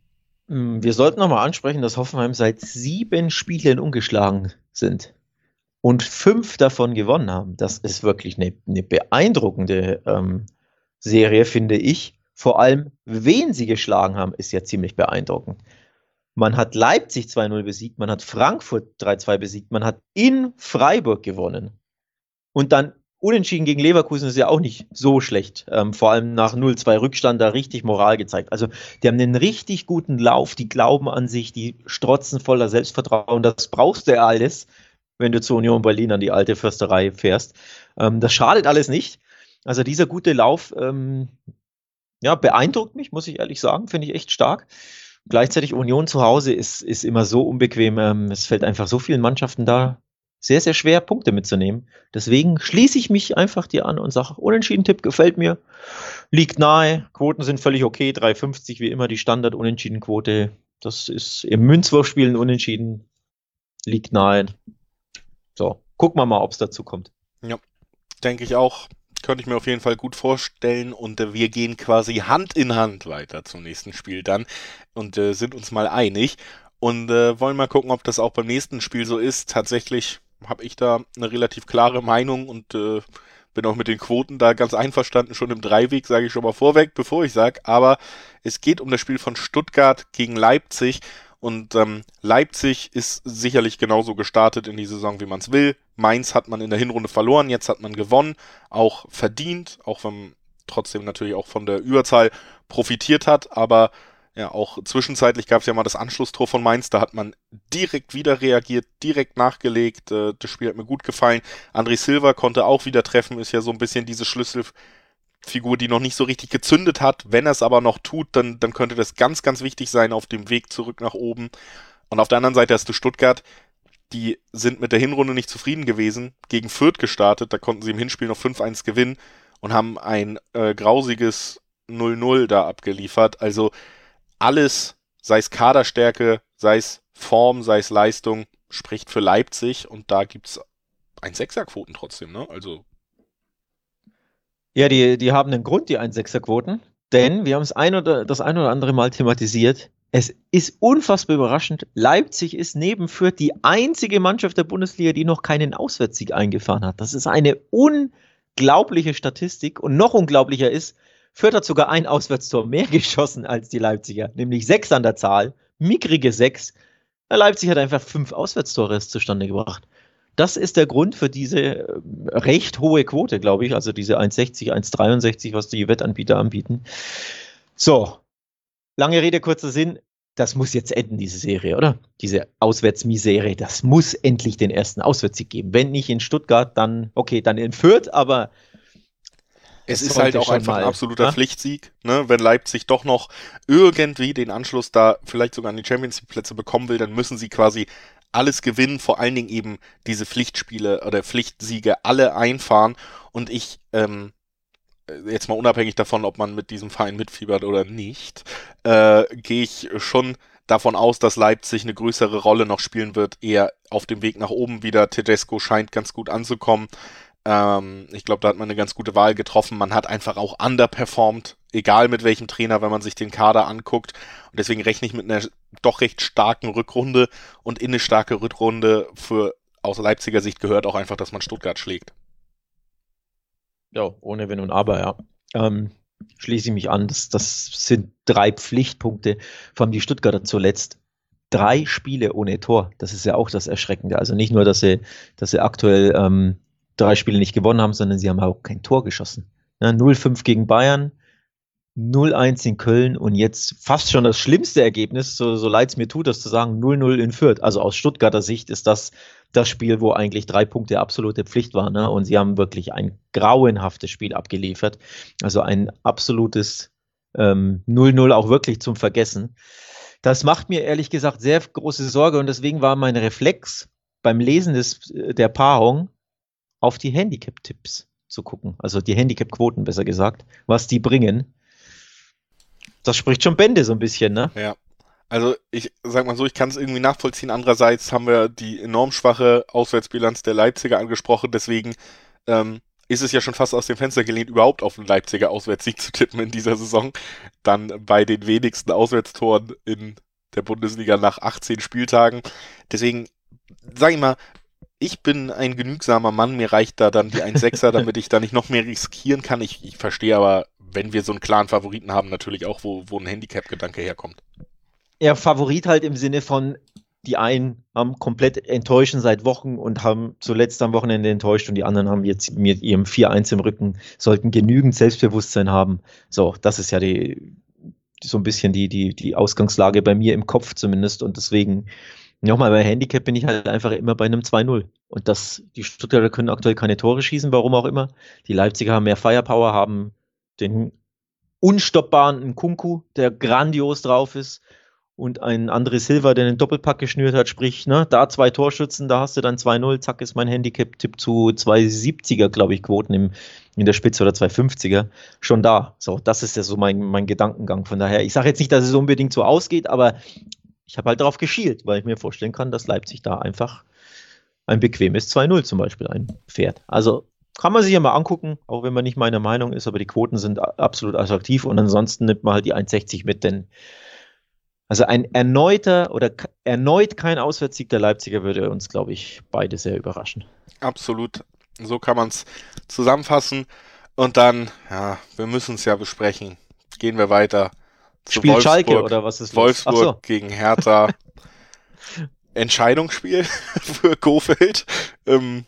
Wir sollten nochmal ansprechen, dass Hoffenheim seit sieben Spielen ungeschlagen sind und fünf davon gewonnen haben. Das ist wirklich eine, eine beeindruckende ähm, Serie, finde ich. Vor allem, wen sie geschlagen haben, ist ja ziemlich beeindruckend. Man hat Leipzig zwei null besiegt, man hat Frankfurt drei zwei besiegt, man hat in Freiburg gewonnen. Und dann unentschieden gegen Leverkusen ist ja auch nicht so schlecht. Ähm, vor allem nach null zwei Rückstand da richtig Moral gezeigt. Also die haben einen richtig guten Lauf, die glauben an sich, die strotzen voller Selbstvertrauen. Das brauchst du ja alles, wenn du zur Union Berlin an die alte Försterei fährst. Ähm, das schadet alles nicht. Also dieser gute Lauf ähm, ja, beeindruckt mich, muss ich ehrlich sagen. Finde ich echt stark. Gleichzeitig Union zu Hause ist, ist immer so unbequem. Ähm, es fällt einfach so vielen Mannschaften da sehr, sehr schwer, Punkte mitzunehmen. Deswegen schließe ich mich einfach dir an und sage, Unentschieden-Tipp gefällt mir, liegt nahe, Quoten sind völlig okay, drei fünfzig wie immer die Standard-Unentschieden-Quote. Das ist im Münzwurfspielen Unentschieden, liegt nahe. So, gucken wir mal, ob es dazu kommt. Ja, denke ich auch. Könnte ich mir auf jeden Fall gut vorstellen und äh, wir gehen quasi Hand in Hand weiter zum nächsten Spiel dann und äh, sind uns mal einig und äh, wollen mal gucken, ob das auch beim nächsten Spiel so ist. Tatsächlich habe ich da eine relativ klare Meinung und äh, bin auch mit den Quoten da ganz einverstanden, schon im Dreiweg, sage ich schon mal vorweg, bevor ich sage, aber es geht um das Spiel von Stuttgart gegen Leipzig. Und ähm, Leipzig ist sicherlich genauso gestartet in die Saison, wie man es will. Mainz hat man in der Hinrunde verloren, jetzt hat man gewonnen, auch verdient, auch wenn man trotzdem natürlich auch von der Überzahl profitiert hat. Aber ja, auch zwischenzeitlich gab es ja mal das Anschlusstor von Mainz, da hat man direkt wieder reagiert, direkt nachgelegt. Äh, das Spiel hat mir gut gefallen. André Silva konnte auch wieder treffen, ist ja so ein bisschen diese Schlüssel... Figur, die noch nicht so richtig gezündet hat. Wenn er es aber noch tut, dann, dann könnte das ganz, ganz wichtig sein auf dem Weg zurück nach oben. Und auf der anderen Seite hast du Stuttgart, die sind mit der Hinrunde nicht zufrieden gewesen, gegen Fürth gestartet, da konnten sie im Hinspiel noch fünf eins gewinnen und haben ein äh, grausiges null null da abgeliefert. Also alles, sei es Kaderstärke, sei es Form, sei es Leistung, spricht für Leipzig und da gibt es ein Sechserquoten trotzdem, ne? Also. Ja, die, die haben einen Grund, die eins Komma sechser Quoten, denn wir haben es ein oder, das ein oder andere Mal thematisiert. Es ist unfassbar überraschend. Leipzig ist neben Fürth die einzige Mannschaft der Bundesliga, die noch keinen Auswärtssieg eingefahren hat. Das ist eine unglaubliche Statistik und noch unglaublicher ist, Fürth hat sogar ein Auswärtstor mehr geschossen als die Leipziger, nämlich sechs an der Zahl, mickrige sechs. Leipzig hat einfach fünf Auswärtstore zustande gebracht. Das ist der Grund für diese äh, recht hohe Quote, glaube ich, also diese eins Komma sechzig, eins Komma dreiundsechzig, was die Wettanbieter anbieten. So, lange Rede, kurzer Sinn, das muss jetzt enden, diese Serie, oder? Diese Auswärtsmisere, das muss endlich den ersten Auswärtssieg geben. Wenn nicht in Stuttgart, dann, okay, dann in Fürth, aber es ist halt auch einfach mal ein absoluter ja? Pflichtsieg, ne? Wenn Leipzig doch noch irgendwie den Anschluss da vielleicht sogar an die Champions-League-Plätze bekommen will, dann müssen sie quasi alles gewinnen, vor allen Dingen eben diese Pflichtspiele oder Pflichtsiege alle einfahren und ich, ähm, jetzt mal unabhängig davon, ob man mit diesem Verein mitfiebert oder nicht, äh, gehe ich schon davon aus, dass Leipzig eine größere Rolle noch spielen wird, eher auf dem Weg nach oben wieder. Tedesco scheint ganz gut anzukommen. Ähm, ich glaube, da hat man eine ganz gute Wahl getroffen. Man hat einfach auch underperformed, egal mit welchem Trainer, wenn man sich den Kader anguckt. Und deswegen rechne ich mit einer doch recht starken Rückrunde und in eine starke Rückrunde für aus Leipziger Sicht gehört auch einfach, dass man Stuttgart schlägt. Ja, ohne Wenn und Aber, ja. Ähm, schließe ich mich an. Das, das sind drei Pflichtpunkte. Vor allem die Stuttgarter zuletzt. Drei Spiele ohne Tor. Das ist ja auch das Erschreckende. Also nicht nur, dass sie, dass sie aktuell ähm, drei Spiele nicht gewonnen haben, sondern sie haben auch kein Tor geschossen. Ja, null fünf gegen Bayern, null eins in Köln und jetzt fast schon das schlimmste Ergebnis, so, so leid es mir tut, das zu sagen, null null in Fürth. Also aus Stuttgarter Sicht ist das das Spiel, wo eigentlich drei Punkte absolute Pflicht waren. Ne? Und sie haben wirklich ein grauenhaftes Spiel abgeliefert. Also ein absolutes ähm, null null auch wirklich zum Vergessen. Das macht mir ehrlich gesagt sehr große Sorge und deswegen war mein Reflex beim Lesen des, der Paarung auf die Handicap-Tipps zu gucken. Also die Handicap-Quoten besser gesagt, was die bringen. Das spricht schon Bände so ein bisschen, ne? Ja. Also ich sag mal so, ich kann es irgendwie nachvollziehen. Andererseits haben wir die enorm schwache Auswärtsbilanz der Leipziger angesprochen. Deswegen ähm, ist es ja schon fast aus dem Fenster gelehnt, überhaupt auf einen Leipziger Auswärtssieg zu tippen in dieser Saison. Dann bei den wenigsten Auswärtstoren in der Bundesliga nach achtzehn Spieltagen. Deswegen, sag ich mal, ich bin ein genügsamer Mann. Mir reicht da dann die eins Komma sechser, damit ich da nicht noch mehr riskieren kann. Ich, ich verstehe aber, wenn wir so einen klaren Favoriten haben, natürlich auch, wo, wo ein Handicap-Gedanke herkommt. Ja, Favorit halt im Sinne von, die einen haben komplett enttäuschen seit Wochen und haben zuletzt am Wochenende enttäuscht und die anderen haben jetzt mit ihrem vier eins im Rücken, sollten genügend Selbstbewusstsein haben. So, das ist ja die, so ein bisschen die, die, die Ausgangslage bei mir im Kopf zumindest und deswegen, nochmal, bei Handicap bin ich halt einfach immer bei einem zwei null. Und das, die Stuttgarter können aktuell keine Tore schießen, warum auch immer. Die Leipziger haben mehr Firepower, haben den unstoppbaren Nkunku, der grandios drauf ist. Und ein André Silva, der einen Doppelpack geschnürt hat, sprich, ne, da zwei Torschützen, da hast du dann zwei null, zack, ist mein Handicap-Tipp zu zwei siebziger, glaube ich, Quoten im, in der Spitze oder zwei fünfziger schon da. So, das ist ja so mein, mein Gedankengang. Von daher, ich sage jetzt nicht, dass es unbedingt so ausgeht, aber ich habe halt darauf geschielt, weil ich mir vorstellen kann, dass Leipzig da einfach ein bequemes zwei null zum Beispiel einfährt. Also kann man sich ja mal angucken, auch wenn man nicht meiner Meinung ist, aber die Quoten sind absolut attraktiv und ansonsten nimmt man halt die eins sechzig mit, denn also ein erneuter oder k- erneut kein Auswärtssieg der Leipziger würde uns, glaube ich, beide sehr überraschen. Absolut. So kann man es zusammenfassen. Und dann, ja, wir müssen es ja besprechen. Gehen wir weiter zu Spielt Wolfsburg. Schalke oder was ist los? Wolfsburg Ach so. gegen Hertha. Entscheidungsspiel für Kofeld. Ähm,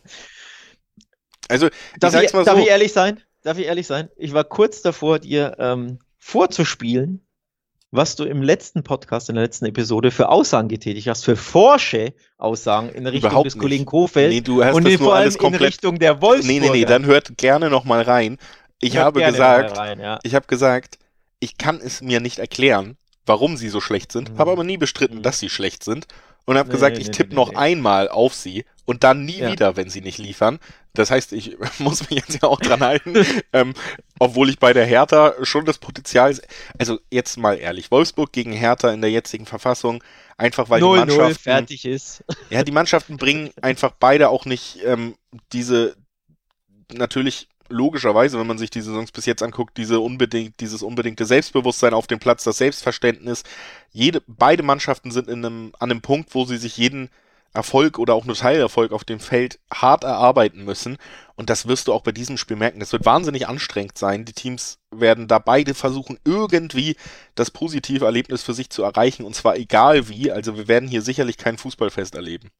also, ich Darf, sag's ich, mal darf so. ich ehrlich sein? Darf ich ehrlich sein? Ich war kurz davor, dir ähm, vorzuspielen, was du im letzten Podcast, in der letzten Episode für Aussagen getätigt hast, für forsche Aussagen in Richtung Überhaupt des nicht. Kollegen Kofeld Nee, du hast und das in, nur vor allem alles in komplett- Richtung der Wolfsburger. Nee, nee, nee, dann hört gerne nochmal rein. Ich Hört habe gerne gesagt, mal rein, ja. ich habe gesagt, ich kann es mir nicht erklären, warum sie so schlecht sind, Mhm. habe aber nie bestritten, Mhm. dass sie schlecht sind und habe Nee, gesagt, nee, ich nee, tippe nee, noch nee. einmal auf sie und dann nie Ja. wieder, wenn sie nicht liefern. Das heißt, ich muss mich jetzt ja auch dran halten, ähm, obwohl ich bei der Hertha schon das Potenzial, also jetzt mal ehrlich, Wolfsburg gegen Hertha in der jetzigen Verfassung, einfach weil die null null Mannschaften, fertig ist. ja, die Mannschaften bringen einfach beide auch nicht ähm, diese, natürlich logischerweise, wenn man sich die Saisons bis jetzt anguckt, diese unbedingt, dieses unbedingte Selbstbewusstsein auf dem Platz, das Selbstverständnis. Jede, beide Mannschaften sind in einem, an einem Punkt, wo sie sich jeden Erfolg oder auch nur Teilerfolg auf dem Feld hart erarbeiten müssen. Und das wirst du auch bei diesem Spiel merken. Das wird wahnsinnig anstrengend sein. Die Teams werden da beide versuchen, irgendwie das positive Erlebnis für sich zu erreichen. Und zwar egal wie. Also wir werden hier sicherlich kein Fußballfest erleben.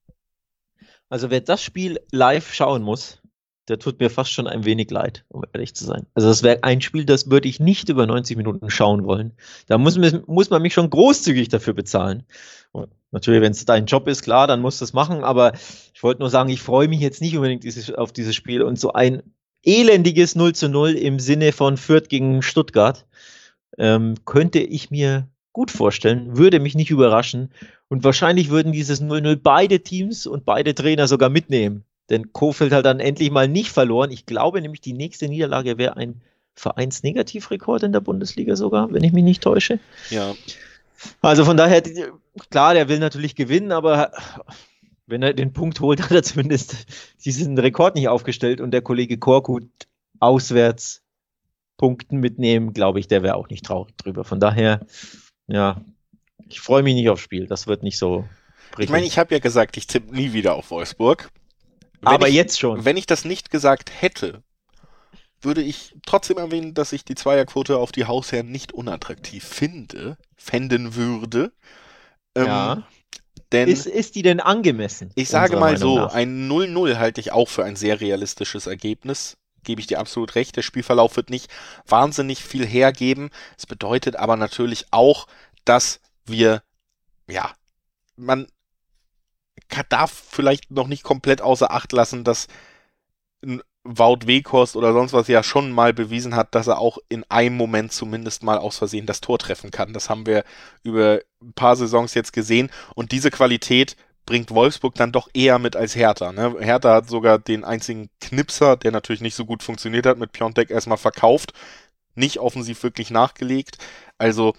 Also wer das Spiel live schauen muss, der tut mir fast schon ein wenig leid, um ehrlich zu sein. Also das wäre ein Spiel, das würde ich nicht über neunzig Minuten schauen wollen. Da muss man, muss man mich schon großzügig dafür bezahlen. Und natürlich, wenn es dein Job ist, klar, dann musst du es machen. Aber ich wollte nur sagen, ich freue mich jetzt nicht unbedingt dieses, auf dieses Spiel. Und so ein elendiges null zu null im Sinne von Fürth gegen Stuttgart ähm, könnte ich mir gut vorstellen, würde mich nicht überraschen. Und wahrscheinlich würden dieses null null beide Teams und beide Trainer sogar mitnehmen. Denn Kohfeldt hat dann endlich mal nicht verloren. Ich glaube nämlich, die nächste Niederlage wäre ein Vereinsnegativrekord in der Bundesliga sogar, wenn ich mich nicht täusche. Ja. Also von daher, klar, der will natürlich gewinnen, aber wenn er den Punkt holt, hat er zumindest diesen Rekord nicht aufgestellt und der Kollege Korkut auswärts Punkten mitnehmen, glaube ich, der wäre auch nicht traurig drüber. Von daher, ja, ich freue mich nicht aufs Spiel. Das wird nicht so prickelnd. Ich meine, ich habe ja gesagt, ich tippe nie wieder auf Wolfsburg. Wenn aber ich, jetzt schon. Wenn ich das nicht gesagt hätte, würde ich trotzdem erwähnen, dass ich die Zweierquote auf die Hausherren nicht unattraktiv finde, fänden würde. Ja. Ähm, denn ist, ist die denn angemessen? Ich sage mal Meinung so, nach? ein null null halte ich auch für ein sehr realistisches Ergebnis. Gebe ich dir absolut recht. Der Spielverlauf wird nicht wahnsinnig viel hergeben. Es bedeutet aber natürlich auch, dass wir, ja, man darf vielleicht noch nicht komplett außer Acht lassen, dass ein Wout Weghorst oder sonst was ja schon mal bewiesen hat, dass er auch in einem Moment zumindest mal aus Versehen das Tor treffen kann. Das haben wir über ein paar Saisons jetzt gesehen und diese Qualität bringt Wolfsburg dann doch eher mit als Hertha. Ne? Hertha hat sogar den einzigen Knipser, der natürlich nicht so gut funktioniert hat, mit Piontek erstmal verkauft, nicht offensiv wirklich nachgelegt. Also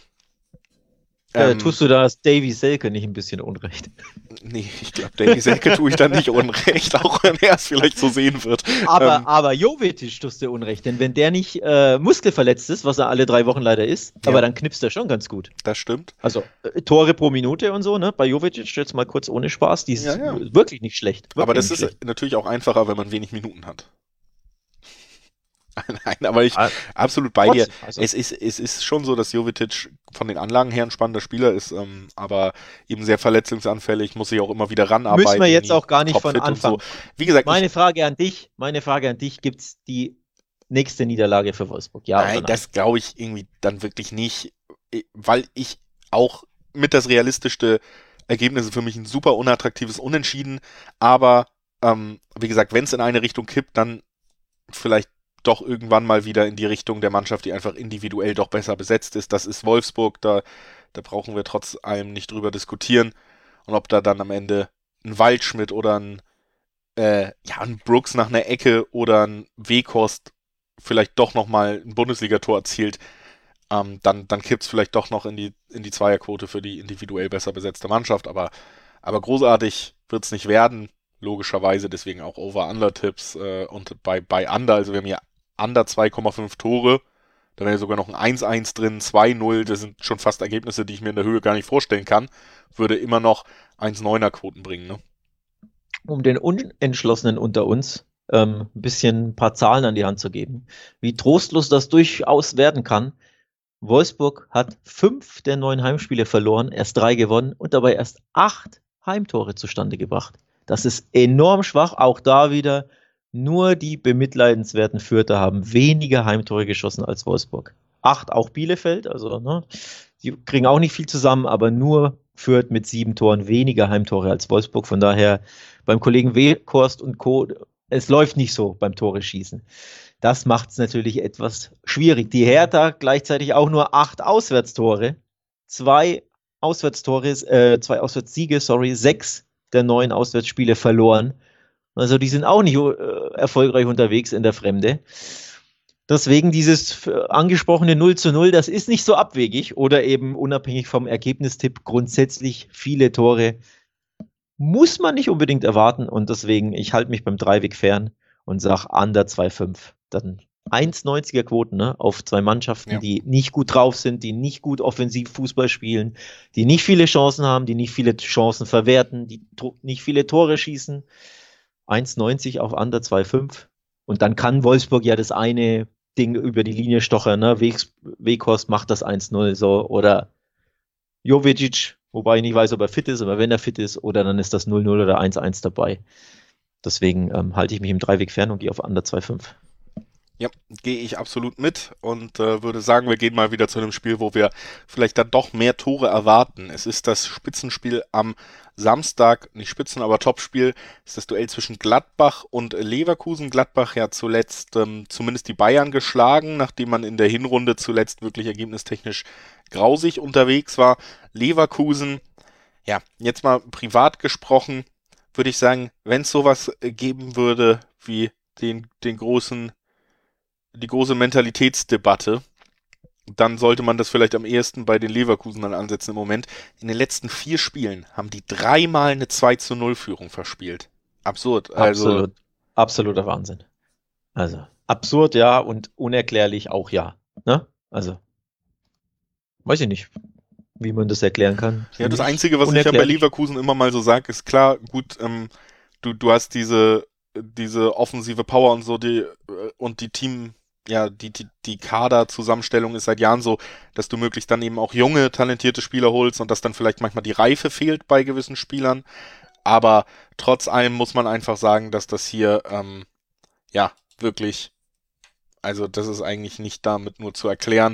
Äh, ähm, tust du da Davy Selke nicht ein bisschen Unrecht? Nee, ich glaube, Davy Selke tue ich da nicht Unrecht, auch wenn er es vielleicht so sehen wird. Aber, ähm, aber Jovetic tust du Unrecht, denn wenn der nicht äh, muskelverletzt ist, was er alle drei Wochen leider ist, ja. aber dann knipst er schon ganz gut. Das stimmt. Also äh, Tore pro Minute und so, ne? Bei Jovetic jetzt mal kurz ohne Spaß, die ist ja, ja. wirklich nicht schlecht. Wirklich aber das ist schlecht. natürlich auch einfacher, wenn man wenig Minuten hat. Nein, aber ich ah, absolut bei dir. Also. Es ist, es ist schon so, dass Jovetic von den Anlagen her ein spannender Spieler ist, ähm, aber eben sehr verletzungsanfällig, muss sich auch immer wieder ranarbeiten. Müssen wir jetzt auch gar nicht von Anfang. So. Wie gesagt, meine ich, Frage an dich, meine Frage an dich, gibt es die nächste Niederlage für Wolfsburg? Ja, nein, oder nein? Das glaube ich irgendwie dann wirklich nicht, weil ich auch mit das realistischste Ergebnis ist für mich ein super unattraktives Unentschieden, aber ähm, wie gesagt, wenn es in eine Richtung kippt, dann vielleicht doch irgendwann mal wieder in die Richtung der Mannschaft, die einfach individuell doch besser besetzt ist. Das ist Wolfsburg, da, da brauchen wir trotz allem nicht drüber diskutieren. Und ob da dann am Ende ein Waldschmidt oder ein, äh, ja, ein Brooks nach einer Ecke oder ein Weghorst vielleicht doch nochmal ein Bundesligator erzielt, ähm, dann, dann kippt es vielleicht doch noch in die, in die Zweierquote für die individuell besser besetzte Mannschaft. Aber, aber großartig wird es nicht werden, logischerweise, deswegen auch Over-Under-Tipps äh, und bei, bei Under, also wir haben hier Under zwei Komma fünf Tore, da wäre sogar noch ein eins eins drin, zwei null, das sind schon fast Ergebnisse, die ich mir in der Höhe gar nicht vorstellen kann, würde immer noch eins Komma neuner Quoten bringen. Ne? Um den Unentschlossenen unter uns ähm, ein bisschen ein paar Zahlen an die Hand zu geben, wie trostlos das durchaus werden kann. Wolfsburg hat fünf der neun Heimspiele verloren, erst drei gewonnen und dabei erst acht Heimtore zustande gebracht. Das ist enorm schwach, auch da wieder. Nur die bemitleidenswerten Fürther haben weniger Heimtore geschossen als Wolfsburg. Acht auch Bielefeld, also ne, die kriegen auch nicht viel zusammen, aber nur Fürth mit sieben Toren weniger Heimtore als Wolfsburg. Von daher beim Kollegen Weghorst und Co., es läuft nicht so beim Tore schießen. Das macht es natürlich etwas schwierig. Die Hertha gleichzeitig auch nur acht Auswärtstore, zwei Auswärtstore, äh, zwei Auswärtssiege, sorry, sechs der neun Auswärtsspiele verloren. Also die sind auch nicht äh, erfolgreich unterwegs in der Fremde. Deswegen dieses angesprochene null zu null, das ist nicht so abwegig oder eben unabhängig vom Ergebnistipp grundsätzlich viele Tore muss man nicht unbedingt erwarten und deswegen, ich halte mich beim Dreiweg fern und sage under zwei Komma fünf. Dann eins Komma neunziger Quoten, ne, auf zwei Mannschaften, Ja. die nicht gut drauf sind, die nicht gut offensiv Fußball spielen, die nicht viele Chancen haben, die nicht viele Chancen verwerten, die to- nicht viele Tore schießen. eins Komma neunzig auf under zwei Komma fünf. Und dann kann Wolfsburg ja das eine Ding über die Linie stochern, ne? Wegs- Weghorst macht das eins null so oder Jovicic, wobei ich nicht weiß, ob er fit ist, aber wenn er fit ist, oder dann ist das null null oder eins eins dabei. Deswegen ähm, halte ich mich im Dreiweg fern und gehe auf under zwei Komma fünf. Ja, gehe ich absolut mit und äh, würde sagen, wir gehen mal wieder zu einem Spiel, wo wir vielleicht dann doch mehr Tore erwarten. Es ist das Spitzenspiel am Samstag, nicht Spitzen, aber Topspiel, ist das Duell zwischen Gladbach und Leverkusen. Gladbach ja zuletzt ähm, zumindest die Bayern geschlagen, nachdem man in der Hinrunde zuletzt wirklich ergebnistechnisch grausig unterwegs war. Leverkusen, ja, jetzt mal privat gesprochen, würde ich sagen, wenn es sowas äh, geben würde wie den, den großen die große Mentalitätsdebatte, dann sollte man das vielleicht am ehesten bei den Leverkusenern ansetzen im Moment. In den letzten vier Spielen haben die dreimal eine zwei zu null Führung verspielt. Absurd. Also, Absolut, absoluter Wahnsinn. Also absurd, ja, und unerklärlich auch ja. Ne? Also, weiß ich nicht, wie man das erklären kann. Für ja, das mich Einzige, was ich ja bei unerklärlich. Leverkusen immer mal so sage, ist klar, gut, ähm, du, du hast diese, diese offensive Power und so, die, äh, und die Team, ja, die, die, die Kaderzusammenstellung ist seit Jahren so, dass du möglichst dann eben auch junge, talentierte Spieler holst und dass dann vielleicht manchmal die Reife fehlt bei gewissen Spielern. Aber trotz allem muss man einfach sagen, dass das hier, ähm, ja, wirklich, also das ist eigentlich nicht damit nur zu erklären.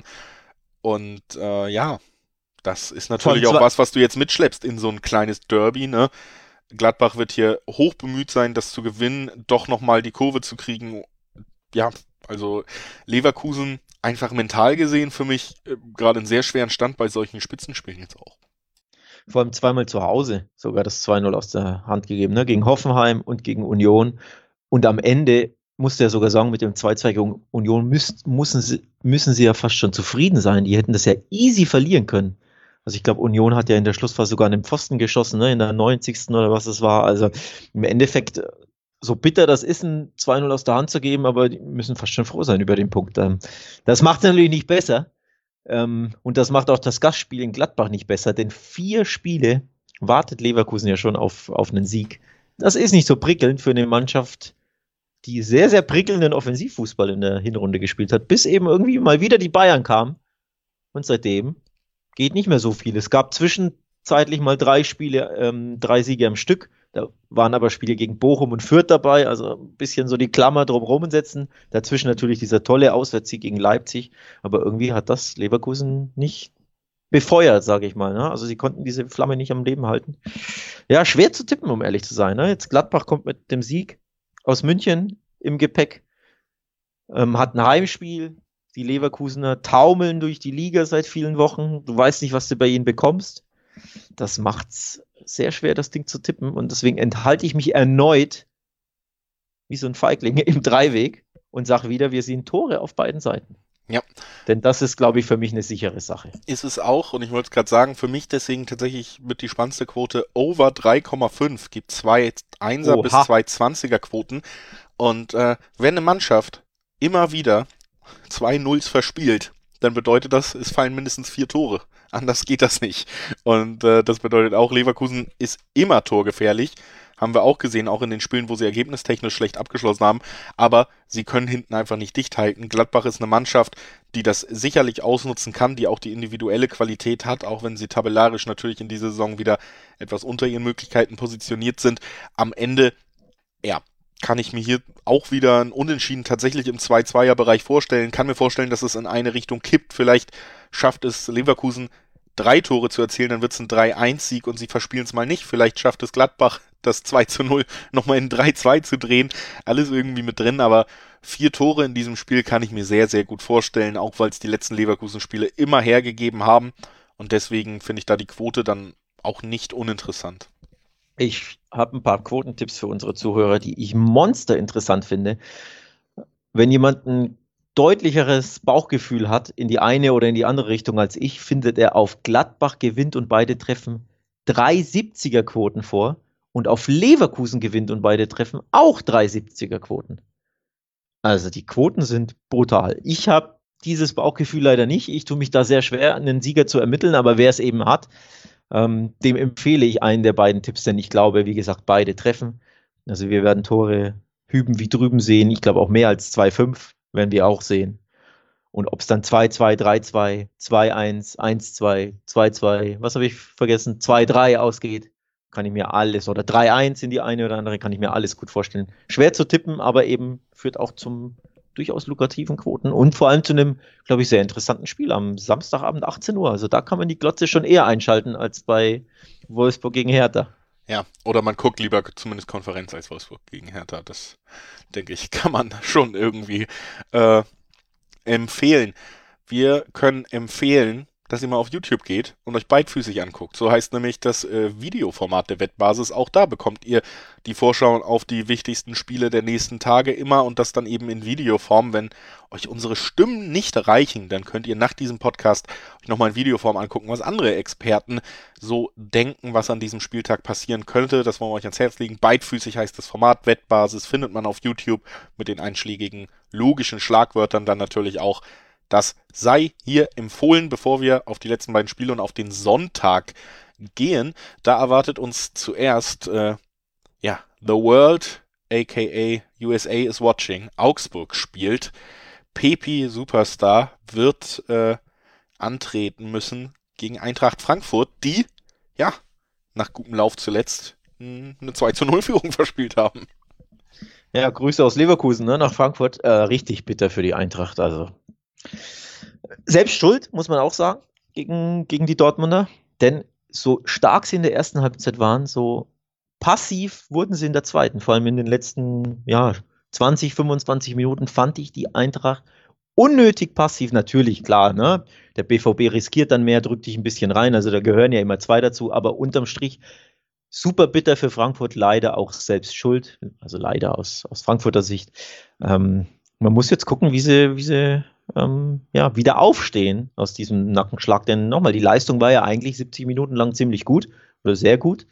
Und äh, ja, das ist Vor allem natürlich auch zwei, was, was du jetzt mitschleppst in so ein kleines Derby, ne? Gladbach wird hier hoch bemüht sein, das zu gewinnen, doch nochmal die Kurve zu kriegen. Ja, also Leverkusen einfach mental gesehen für mich äh, gerade einen sehr schweren Stand bei solchen Spitzenspielen jetzt auch. vor allem zweimal zu Hause sogar das zwei null aus der Hand gegeben, ne? Gegen Hoffenheim und gegen Union. Und am Ende musste er sogar sagen, mit dem zwei zwei gegen Union müsst, müssen, sie, müssen sie ja fast schon zufrieden sein. Die hätten das ja easy verlieren können. Also ich glaube, Union hat ja in der Schlussphase sogar an den Pfosten geschossen, ne? In der neunzigsten oder was es war. Also im Endeffekt, so bitter das ist, ein zwei null aus der Hand zu geben, aber die müssen fast schon froh sein über den Punkt. Ähm, Das macht es natürlich nicht besser. Ähm, Und das macht auch das Gastspiel in Gladbach nicht besser, denn vier Spiele wartet Leverkusen ja schon auf, auf einen Sieg. Das ist nicht so prickelnd für eine Mannschaft, die sehr, sehr prickelnden Offensivfußball in der Hinrunde gespielt hat, bis eben irgendwie mal wieder die Bayern kamen. Und seitdem geht nicht mehr so viel. Es gab zwischenzeitlich mal drei Spiele, ähm, drei Siege am Stück. Da waren aber Spiele gegen Bochum und Fürth dabei, also ein bisschen so die Klammer drumherum setzen. Dazwischen natürlich dieser tolle Auswärtssieg gegen Leipzig, aber irgendwie hat das Leverkusen nicht befeuert, sage ich mal. Ne? Also sie konnten diese Flamme nicht am Leben halten. Ja, schwer zu tippen, um ehrlich zu sein. Ne? Jetzt Gladbach kommt mit dem Sieg aus München im Gepäck, ähm, hat ein Heimspiel. Die Leverkusener taumeln durch die Liga seit vielen Wochen. Du weißt nicht, was du bei ihnen bekommst. Das macht's sehr schwer, das Ding zu tippen. Und deswegen enthalte ich mich erneut wie so ein Feigling im Dreiweg und sage wieder, wir sehen Tore auf beiden Seiten. Ja. Denn das ist, glaube ich, für mich eine sichere Sache. Ist es auch, und ich wollte es gerade sagen, für mich deswegen tatsächlich mit die spannendste Quote over drei Komma fünf. Gibt zwei Einser Oha. bis zwei Zwanziger Quoten. Und äh, wenn eine Mannschaft immer wieder zwei Nulls verspielt, dann bedeutet das, es fallen mindestens vier Tore. Anders geht das nicht. Und äh, das bedeutet auch, Leverkusen ist immer torgefährlich. Haben wir auch gesehen, auch in den Spielen, wo sie ergebnistechnisch schlecht abgeschlossen haben. Aber sie können hinten einfach nicht dicht halten. Gladbach ist eine Mannschaft, die das sicherlich ausnutzen kann, die auch die individuelle Qualität hat, auch wenn sie tabellarisch natürlich in dieser Saison wieder etwas unter ihren Möglichkeiten positioniert sind. Am Ende, ja, kann ich mir hier auch wieder ein Unentschieden tatsächlich im zwei zwei er-Bereich vorstellen. Kann mir vorstellen, dass es in eine Richtung kippt. Vielleicht schafft es Leverkusen, drei Tore zu erzielen, dann wird es ein drei eins Sieg und sie verspielen es mal nicht. Vielleicht schafft es Gladbach, das zwei zu null nochmal in drei zwei zu drehen. Alles irgendwie mit drin, aber vier Tore in diesem Spiel kann ich mir sehr, sehr gut vorstellen, auch weil es die letzten Leverkusen-Spiele immer hergegeben haben. Und deswegen finde ich da die Quote dann auch nicht uninteressant. Ich habe ein paar Quotentipps für unsere Zuhörer, die ich monster interessant finde. Wenn jemand ein deutlicheres Bauchgefühl hat in die eine oder in die andere Richtung als ich, findet er auf Gladbach gewinnt und beide treffen drei siebziger Quoten vor und auf Leverkusen gewinnt und beide treffen auch drei siebziger Quoten. Also die Quoten sind brutal. Ich habe dieses Bauchgefühl leider nicht. Ich tue mich da sehr schwer, einen Sieger zu ermitteln, aber wer es eben hat, ähm, dem empfehle ich einen der beiden Tipps, denn ich glaube, wie gesagt, beide treffen. Also wir werden Tore hüben wie drüben sehen. Ich glaube auch mehr als zwei fünf werden wir auch sehen. Und ob es dann zwei zwei, drei zwei, zwei eins, eins zwei, zwei zwei, was habe ich vergessen, zwei drei ausgeht, kann ich mir alles, oder drei eins in die eine oder andere, kann ich mir alles gut vorstellen. Schwer zu tippen, aber eben führt auch zum durchaus lukrativen Quoten und vor allem zu einem, glaube ich, sehr interessanten Spiel am Samstagabend achtzehn Uhr. Also da kann man die Glotze schon eher einschalten als bei Wolfsburg gegen Hertha. Ja, oder man guckt lieber zumindest Konferenz als Wolfsburg gegen Hertha. Das, denke ich, kann man schon irgendwie äh, empfehlen. Wir können empfehlen, dass ihr mal auf YouTube geht und euch beidfüßig anguckt. So heißt nämlich das äh, Videoformat der Wettbasis. Auch da bekommt ihr die Vorschau auf die wichtigsten Spiele der nächsten Tage immer und das dann eben in Videoform. Wenn euch unsere Stimmen nicht reichen, dann könnt ihr nach diesem Podcast euch nochmal in Videoform angucken, was andere Experten so denken, was an diesem Spieltag passieren könnte. Das wollen wir euch ans Herz legen. Beidfüßig heißt das Format Wettbasis, findet man auf YouTube mit den einschlägigen logischen Schlagwörtern dann natürlich auch. Das sei hier empfohlen, bevor wir auf die letzten beiden Spiele und auf den Sonntag gehen. Da erwartet uns zuerst, äh, ja, The World, aka U S A is watching. Augsburg spielt. Pepi Superstar wird äh, antreten müssen gegen Eintracht Frankfurt, die, ja, nach gutem Lauf zuletzt mh, eine zwei zu null Führung verspielt haben. Ja, Grüße aus Leverkusen, ne, nach Frankfurt. Äh, richtig bitter für die Eintracht. Also selbst schuld, muss man auch sagen, gegen, gegen die Dortmunder. Denn so stark sie in der ersten Halbzeit waren, so passiv wurden sie in der zweiten. Vor allem in den letzten ja, zwanzig, fünfundzwanzig Minuten fand ich die Eintracht unnötig passiv. Natürlich, klar, ne? Der B V B riskiert dann mehr, drückt dich ein bisschen rein. Also da gehören ja immer zwei dazu. Aber unterm Strich super bitter für Frankfurt, leider auch selbst schuld. Also leider aus, aus Frankfurter Sicht. Ähm, man muss jetzt gucken, wie sie, wie sie ähm, ja, wieder aufstehen aus diesem Nackenschlag. Denn nochmal, die Leistung war ja eigentlich siebzig Minuten lang ziemlich gut oder sehr gut.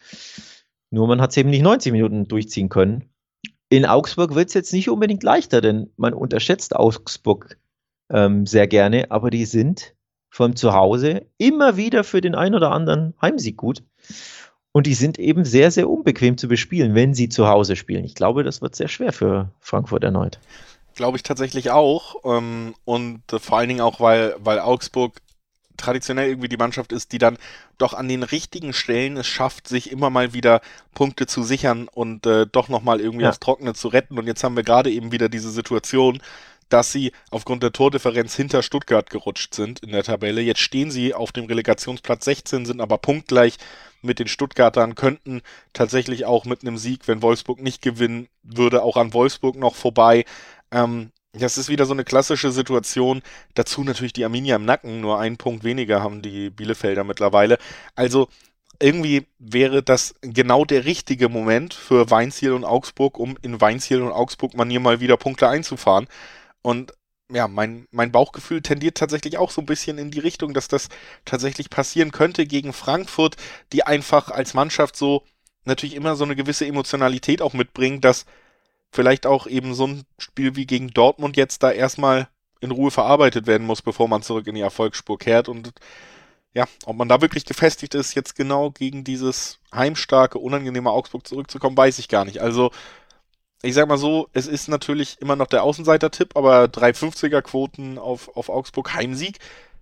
Nur man hat es eben nicht neunzig Minuten durchziehen können. In Augsburg wird es jetzt nicht unbedingt leichter, denn man unterschätzt Augsburg ähm, sehr gerne, aber die sind von zu Hause immer wieder für den ein oder anderen Heimsieg gut. Und die sind eben sehr, sehr unbequem zu bespielen, wenn sie zu Hause spielen. Ich glaube, das wird sehr schwer für Frankfurt erneut. Glaube ich tatsächlich auch. Ähm, und äh, vor allen Dingen auch, weil, weil Augsburg traditionell irgendwie die Mannschaft ist, die dann doch an den richtigen Stellen es schafft, sich immer mal wieder Punkte zu sichern und äh, doch nochmal irgendwie Ja. aufs Trockene zu retten. Und jetzt haben wir gerade eben wieder diese Situation, dass sie aufgrund der Tordifferenz hinter Stuttgart gerutscht sind in der Tabelle. Jetzt stehen sie auf dem Relegationsplatz sechzehn, sind aber punktgleich mit den Stuttgartern, könnten tatsächlich auch mit einem Sieg, wenn Wolfsburg nicht gewinnen würde, auch an Wolfsburg noch vorbei. Ähm, das ist wieder so eine klassische Situation. Dazu natürlich die Arminia im Nacken, nur einen Punkt weniger haben die Bielefelder mittlerweile. Also irgendwie wäre das genau der richtige Moment für Weinziel und Augsburg, um in Weinziel und Augsburg-Manier mal wieder Punkte einzufahren. Und ja, mein, mein Bauchgefühl tendiert tatsächlich auch so ein bisschen in die Richtung, dass das tatsächlich passieren könnte gegen Frankfurt, die einfach als Mannschaft so natürlich immer so eine gewisse Emotionalität auch mitbringen, dass vielleicht auch eben so ein Spiel wie gegen Dortmund jetzt da erstmal in Ruhe verarbeitet werden muss, bevor man zurück in die Erfolgsspur kehrt. Und ja, ob man da wirklich gefestigt ist, jetzt genau gegen dieses heimstarke, unangenehme Augsburg zurückzukommen, weiß ich gar nicht. Also, ich sag mal so, es ist natürlich immer noch der Außenseiter-Tipp, aber drei fünfziger Quoten auf, auf Augsburg Heimsieg.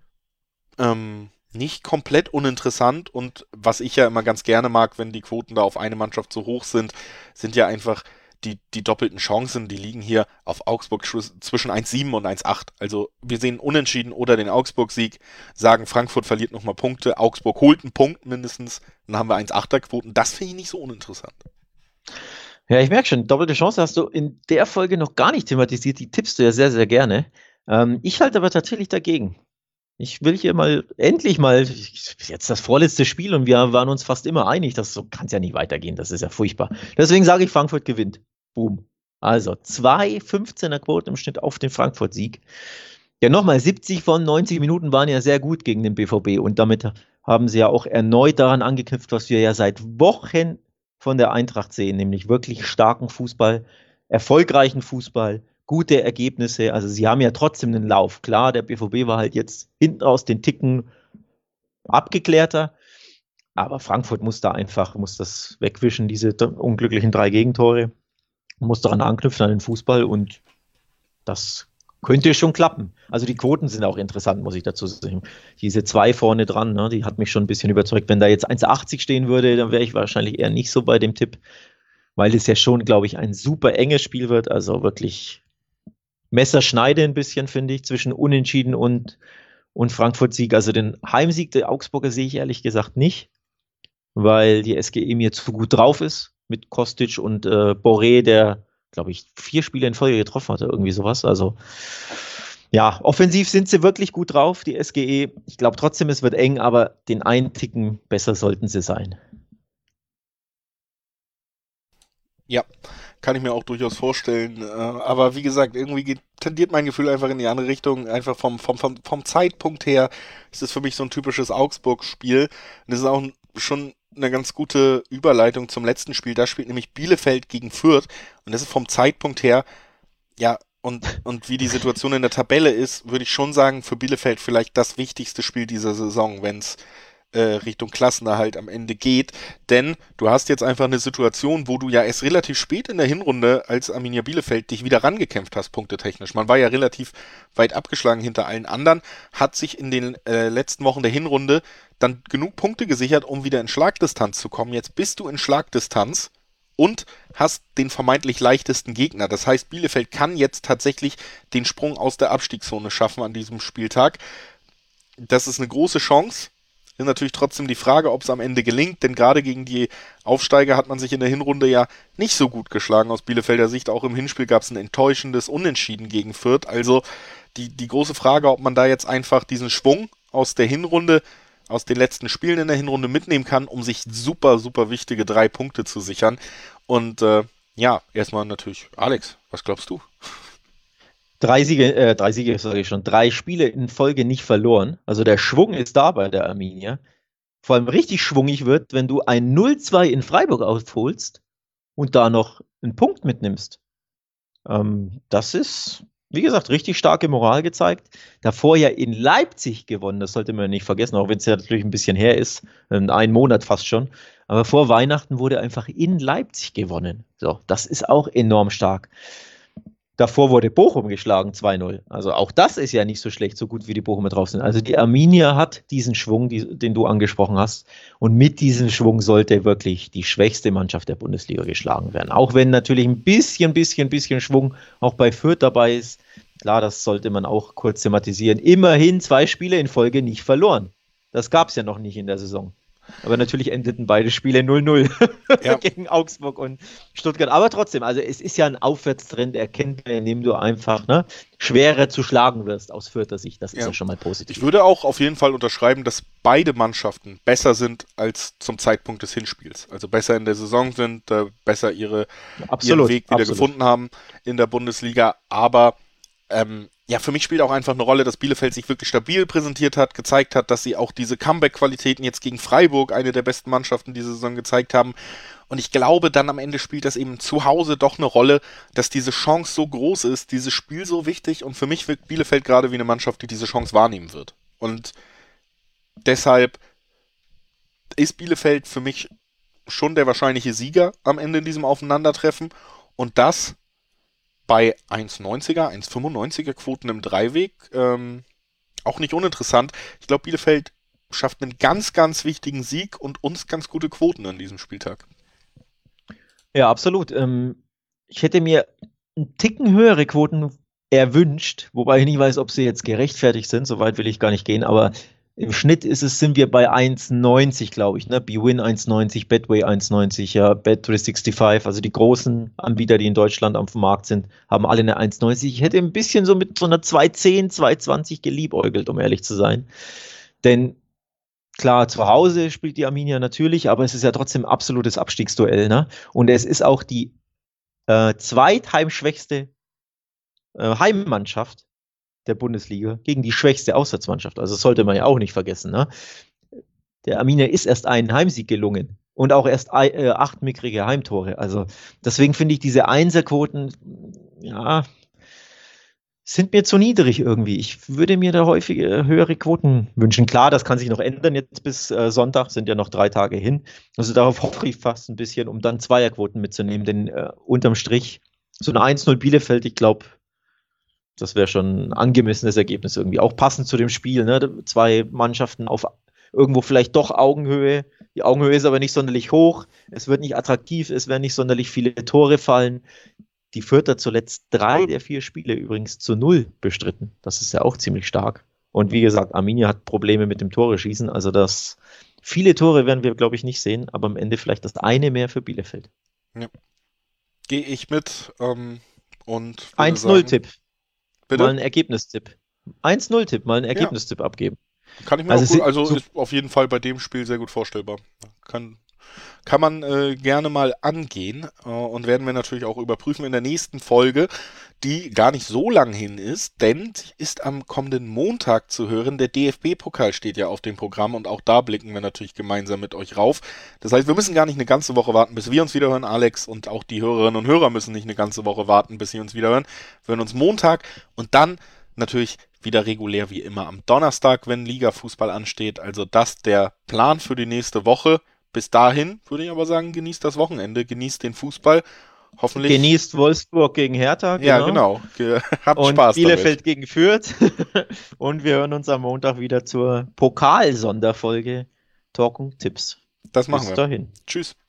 Ähm, nicht komplett uninteressant und was ich ja immer ganz gerne mag, wenn die Quoten da auf eine Mannschaft so hoch sind, sind ja einfach die, die doppelten Chancen, die liegen hier auf Augsburg zwischen eins Komma sieben und eins Komma acht. Also wir sehen Unentschieden oder den Augsburg-Sieg, sagen Frankfurt verliert nochmal Punkte, Augsburg holt einen Punkt mindestens, dann haben wir eins Komma achter Quoten. Das finde ich nicht so uninteressant. Ja, ich merke schon, doppelte Chance hast du in der Folge noch gar nicht thematisiert. Die tippst du ja sehr, sehr gerne. Ähm, ich halte aber tatsächlich dagegen. Ich will hier mal, endlich mal, jetzt das vorletzte Spiel und wir waren uns fast immer einig, das so kann es ja nicht weitergehen, das ist ja furchtbar. Deswegen sage ich, Frankfurt gewinnt. Boom. Also zwei fünfzehner Quoten im Schnitt auf den Frankfurt-Sieg. Ja, nochmal, siebzig von neunzig Minuten waren ja sehr gut gegen den B V B und damit haben sie ja auch erneut daran angeknüpft, was wir ja seit Wochen von der Eintracht sehen, nämlich wirklich starken Fußball, erfolgreichen Fußball, gute Ergebnisse. Also sie haben ja trotzdem einen Lauf. Klar, der B V B war halt jetzt hinten aus den Ticken abgeklärter, aber Frankfurt muss da einfach, muss das wegwischen, diese unglücklichen drei Gegentore, muss daran anknüpfen an den Fußball und das könnte schon klappen. Also die Quoten sind auch interessant, muss ich dazu sagen. Diese zwei vorne dran, ne, die hat mich schon ein bisschen überzeugt. Wenn da jetzt eins achtzig stehen würde, dann wäre ich wahrscheinlich eher nicht so bei dem Tipp, weil es ja schon, glaube ich, ein super enges Spiel wird. Also wirklich Messerschneide ein bisschen, finde ich, zwischen Unentschieden und, und Frankfurt-Sieg. Also den Heimsieg der Augsburger sehe ich ehrlich gesagt nicht, weil die S G E mir zu gut drauf ist mit Kostic und äh, Boré, der, glaube ich, vier Spiele in Folge getroffen hatte, irgendwie sowas. Also ja, offensiv sind sie wirklich gut drauf, die S G E. Ich glaube trotzdem, es wird eng, aber den einen Ticken besser sollten sie sein. Ja, kann ich mir auch durchaus vorstellen. Äh, aber wie gesagt, irgendwie geht, tendiert mein Gefühl einfach in die andere Richtung. Einfach vom, vom, vom, vom Zeitpunkt her ist es für mich so ein typisches Augsburg-Spiel. Und das ist auch schon eine ganz gute Überleitung zum letzten Spiel. Da spielt nämlich Bielefeld gegen Fürth. Und das ist vom Zeitpunkt her, ja, und, und wie die Situation in der Tabelle ist, würde ich schon sagen, für Bielefeld vielleicht das wichtigste Spiel dieser Saison, wenn es äh, Richtung Klassenerhalt am Ende geht. Denn du hast jetzt einfach eine Situation, wo du ja erst relativ spät in der Hinrunde als Arminia Bielefeld dich wieder rangekämpft hast, punktetechnisch. Man war ja relativ weit abgeschlagen hinter allen anderen, hat sich in den äh, letzten Wochen der Hinrunde dann genug Punkte gesichert, um wieder in Schlagdistanz zu kommen. Jetzt bist du in Schlagdistanz und hast den vermeintlich leichtesten Gegner. Das heißt, Bielefeld kann jetzt tatsächlich den Sprung aus der Abstiegszone schaffen an diesem Spieltag. Das ist eine große Chance. Ist natürlich trotzdem die Frage, ob es am Ende gelingt, denn gerade gegen die Aufsteiger hat man sich in der Hinrunde ja nicht so gut geschlagen aus Bielefelder Sicht. Auch im Hinspiel gab es ein enttäuschendes Unentschieden gegen Fürth. Also die, die große Frage, ob man da jetzt einfach diesen Schwung aus der Hinrunde, aus den letzten Spielen in der Hinrunde mitnehmen kann, um sich super, super wichtige drei Punkte zu sichern. Und äh, ja, erstmal natürlich, Alex, was glaubst du? Drei Siege, äh, drei Siege, sage ich schon, drei Spiele in Folge nicht verloren. Also der Schwung ist da bei der Arminia. Vor allem richtig schwungig wird, wenn du ein null zwei in Freiburg aufholst und da noch einen Punkt mitnimmst. Ähm, das ist, wie gesagt, richtig starke Moral gezeigt. Davor ja in Leipzig gewonnen, das sollte man nicht vergessen, auch wenn es ja natürlich ein bisschen her ist, einen Monat fast schon. Aber vor Weihnachten wurde einfach in Leipzig gewonnen. So, das ist auch enorm stark. Davor wurde Bochum geschlagen, zwei null. Also auch das ist ja nicht so schlecht, so gut wie die Bochumer drauf sind. Also die Arminia hat diesen Schwung, die, den du angesprochen hast. Und mit diesem Schwung sollte wirklich die schwächste Mannschaft der Bundesliga geschlagen werden. Auch wenn natürlich ein bisschen, bisschen, bisschen Schwung auch bei Fürth dabei ist. Klar, das sollte man auch kurz thematisieren. Immerhin zwei Spiele in Folge nicht verloren. Das gab es ja noch nicht in der Saison. Aber natürlich endeten beide Spiele null null ja. gegen Augsburg und Stuttgart. Aber trotzdem, also es ist ja ein Aufwärtstrend erkennbar, indem du einfach ne, schwerer zu schlagen wirst aus Fürther Sicht. Das ist ja. ja schon mal positiv. Ich würde auch auf jeden Fall unterschreiben, dass beide Mannschaften besser sind als zum Zeitpunkt des Hinspiels. Also besser in der Saison sind, äh, besser ihre, absolut, ihren Weg wieder absolut. gefunden haben in der Bundesliga. Aber ähm, ja, für mich spielt auch einfach eine Rolle, dass Bielefeld sich wirklich stabil präsentiert hat, gezeigt hat, dass sie auch diese Comeback-Qualitäten jetzt gegen Freiburg, eine der besten Mannschaften diese Saison, gezeigt haben. Und ich glaube, dann am Ende spielt das eben zu Hause doch eine Rolle, dass diese Chance so groß ist, dieses Spiel so wichtig. Und für mich wirkt Bielefeld gerade wie eine Mannschaft, die diese Chance wahrnehmen wird. Und deshalb ist Bielefeld für mich schon der wahrscheinliche Sieger am Ende in diesem Aufeinandertreffen. Und das bei eins neunziger, eins fünfundneunziger Quoten im Dreiweg. Ähm, auch nicht uninteressant. Ich glaube, Bielefeld schafft einen ganz, ganz wichtigen Sieg und uns ganz gute Quoten an diesem Spieltag. Ja, absolut. Ähm, ich hätte mir einen Ticken höhere Quoten erwünscht, wobei ich nicht weiß, ob sie jetzt gerechtfertigt sind. So weit will ich gar nicht gehen. Aber Im Schnitt ist es, sind wir bei eins neunzig, glaube ich, ne? bwin eins neunzig, Betway eins neunzig, ja, Bet drei fünfundsechzig, also die großen Anbieter, die in Deutschland auf dem Markt sind, haben alle eine eins neunzig. Ich hätte ein bisschen so mit so einer zwei zehn, zwei zwanzig geliebäugelt, um ehrlich zu sein. Denn klar, zu Hause spielt die Arminia natürlich, aber es ist ja trotzdem ein absolutes Abstiegsduell, ne? Und es ist auch die äh, zweitheimschwächste äh, Heimmannschaft der Bundesliga gegen die schwächste Auswärtsmannschaft. Also das sollte man ja auch nicht vergessen. Ne? Der Arminia ist erst ein Heimsieg gelungen und auch erst äh, acht mickrige Heimtore. Also deswegen finde ich diese Einserquoten, ja, sind mir zu niedrig irgendwie. Ich würde mir da häufig äh, höhere Quoten wünschen. Klar, das kann sich noch ändern jetzt bis äh, Sonntag, sind ja noch drei Tage hin. Also darauf hoffe ich fast ein bisschen, um dann Zweierquoten mitzunehmen, denn äh, unterm Strich so eine eins null Bielefeld, ich glaube, das wäre schon ein angemessenes Ergebnis irgendwie. Auch passend zu dem Spiel, ne? Zwei Mannschaften auf irgendwo vielleicht doch Augenhöhe. Die Augenhöhe ist aber nicht sonderlich hoch. Es wird nicht attraktiv, es werden nicht sonderlich viele Tore fallen. Die Fürther zuletzt drei der vier Spiele übrigens zu null bestritten. Das ist ja auch ziemlich stark. Und wie gesagt, Arminia hat Probleme mit dem Tore-Schießen. Also das viele Tore werden wir, glaube ich, nicht sehen, aber am Ende vielleicht das eine mehr für Bielefeld. Ja. Gehe ich mit ähm, und eins null Tipp. Bitte? Mal ein Ergebnistipp. eins null Tipp, mal einen Ergebnistipp ja. abgeben. Kann ich mir also auch gut, also so ist auf jeden Fall bei dem Spiel sehr gut vorstellbar. Kann, kann man äh, gerne mal angehen äh, und werden wir natürlich auch überprüfen in der nächsten Folge, die gar nicht so lang hin ist, denn sie ist am kommenden Montag zu hören. Der D F B-Pokal steht ja auf dem Programm und auch da blicken wir natürlich gemeinsam mit euch rauf. Das heißt, wir müssen gar nicht eine ganze Woche warten, bis wir uns wieder hören, Alex, und auch die Hörerinnen und Hörer müssen nicht eine ganze Woche warten, bis sie uns wieder hören. Wir hören uns Montag und dann natürlich wieder regulär wie immer am Donnerstag, wenn Liga-Fußball ansteht. Also das der Plan für die nächste Woche. Bis dahin würde ich aber sagen, genießt das Wochenende, genießt den Fußball. Hoffentlich. Genießt Wolfsburg gegen Hertha. Genau. Ja, genau. Ge- habt und Spaß Bielefeld damit. gegen Fürth. Und wir hören uns am Montag wieder zur Pokalsonderfolge Talk und Tipps. Das machen Bis wir. dahin. Tschüss.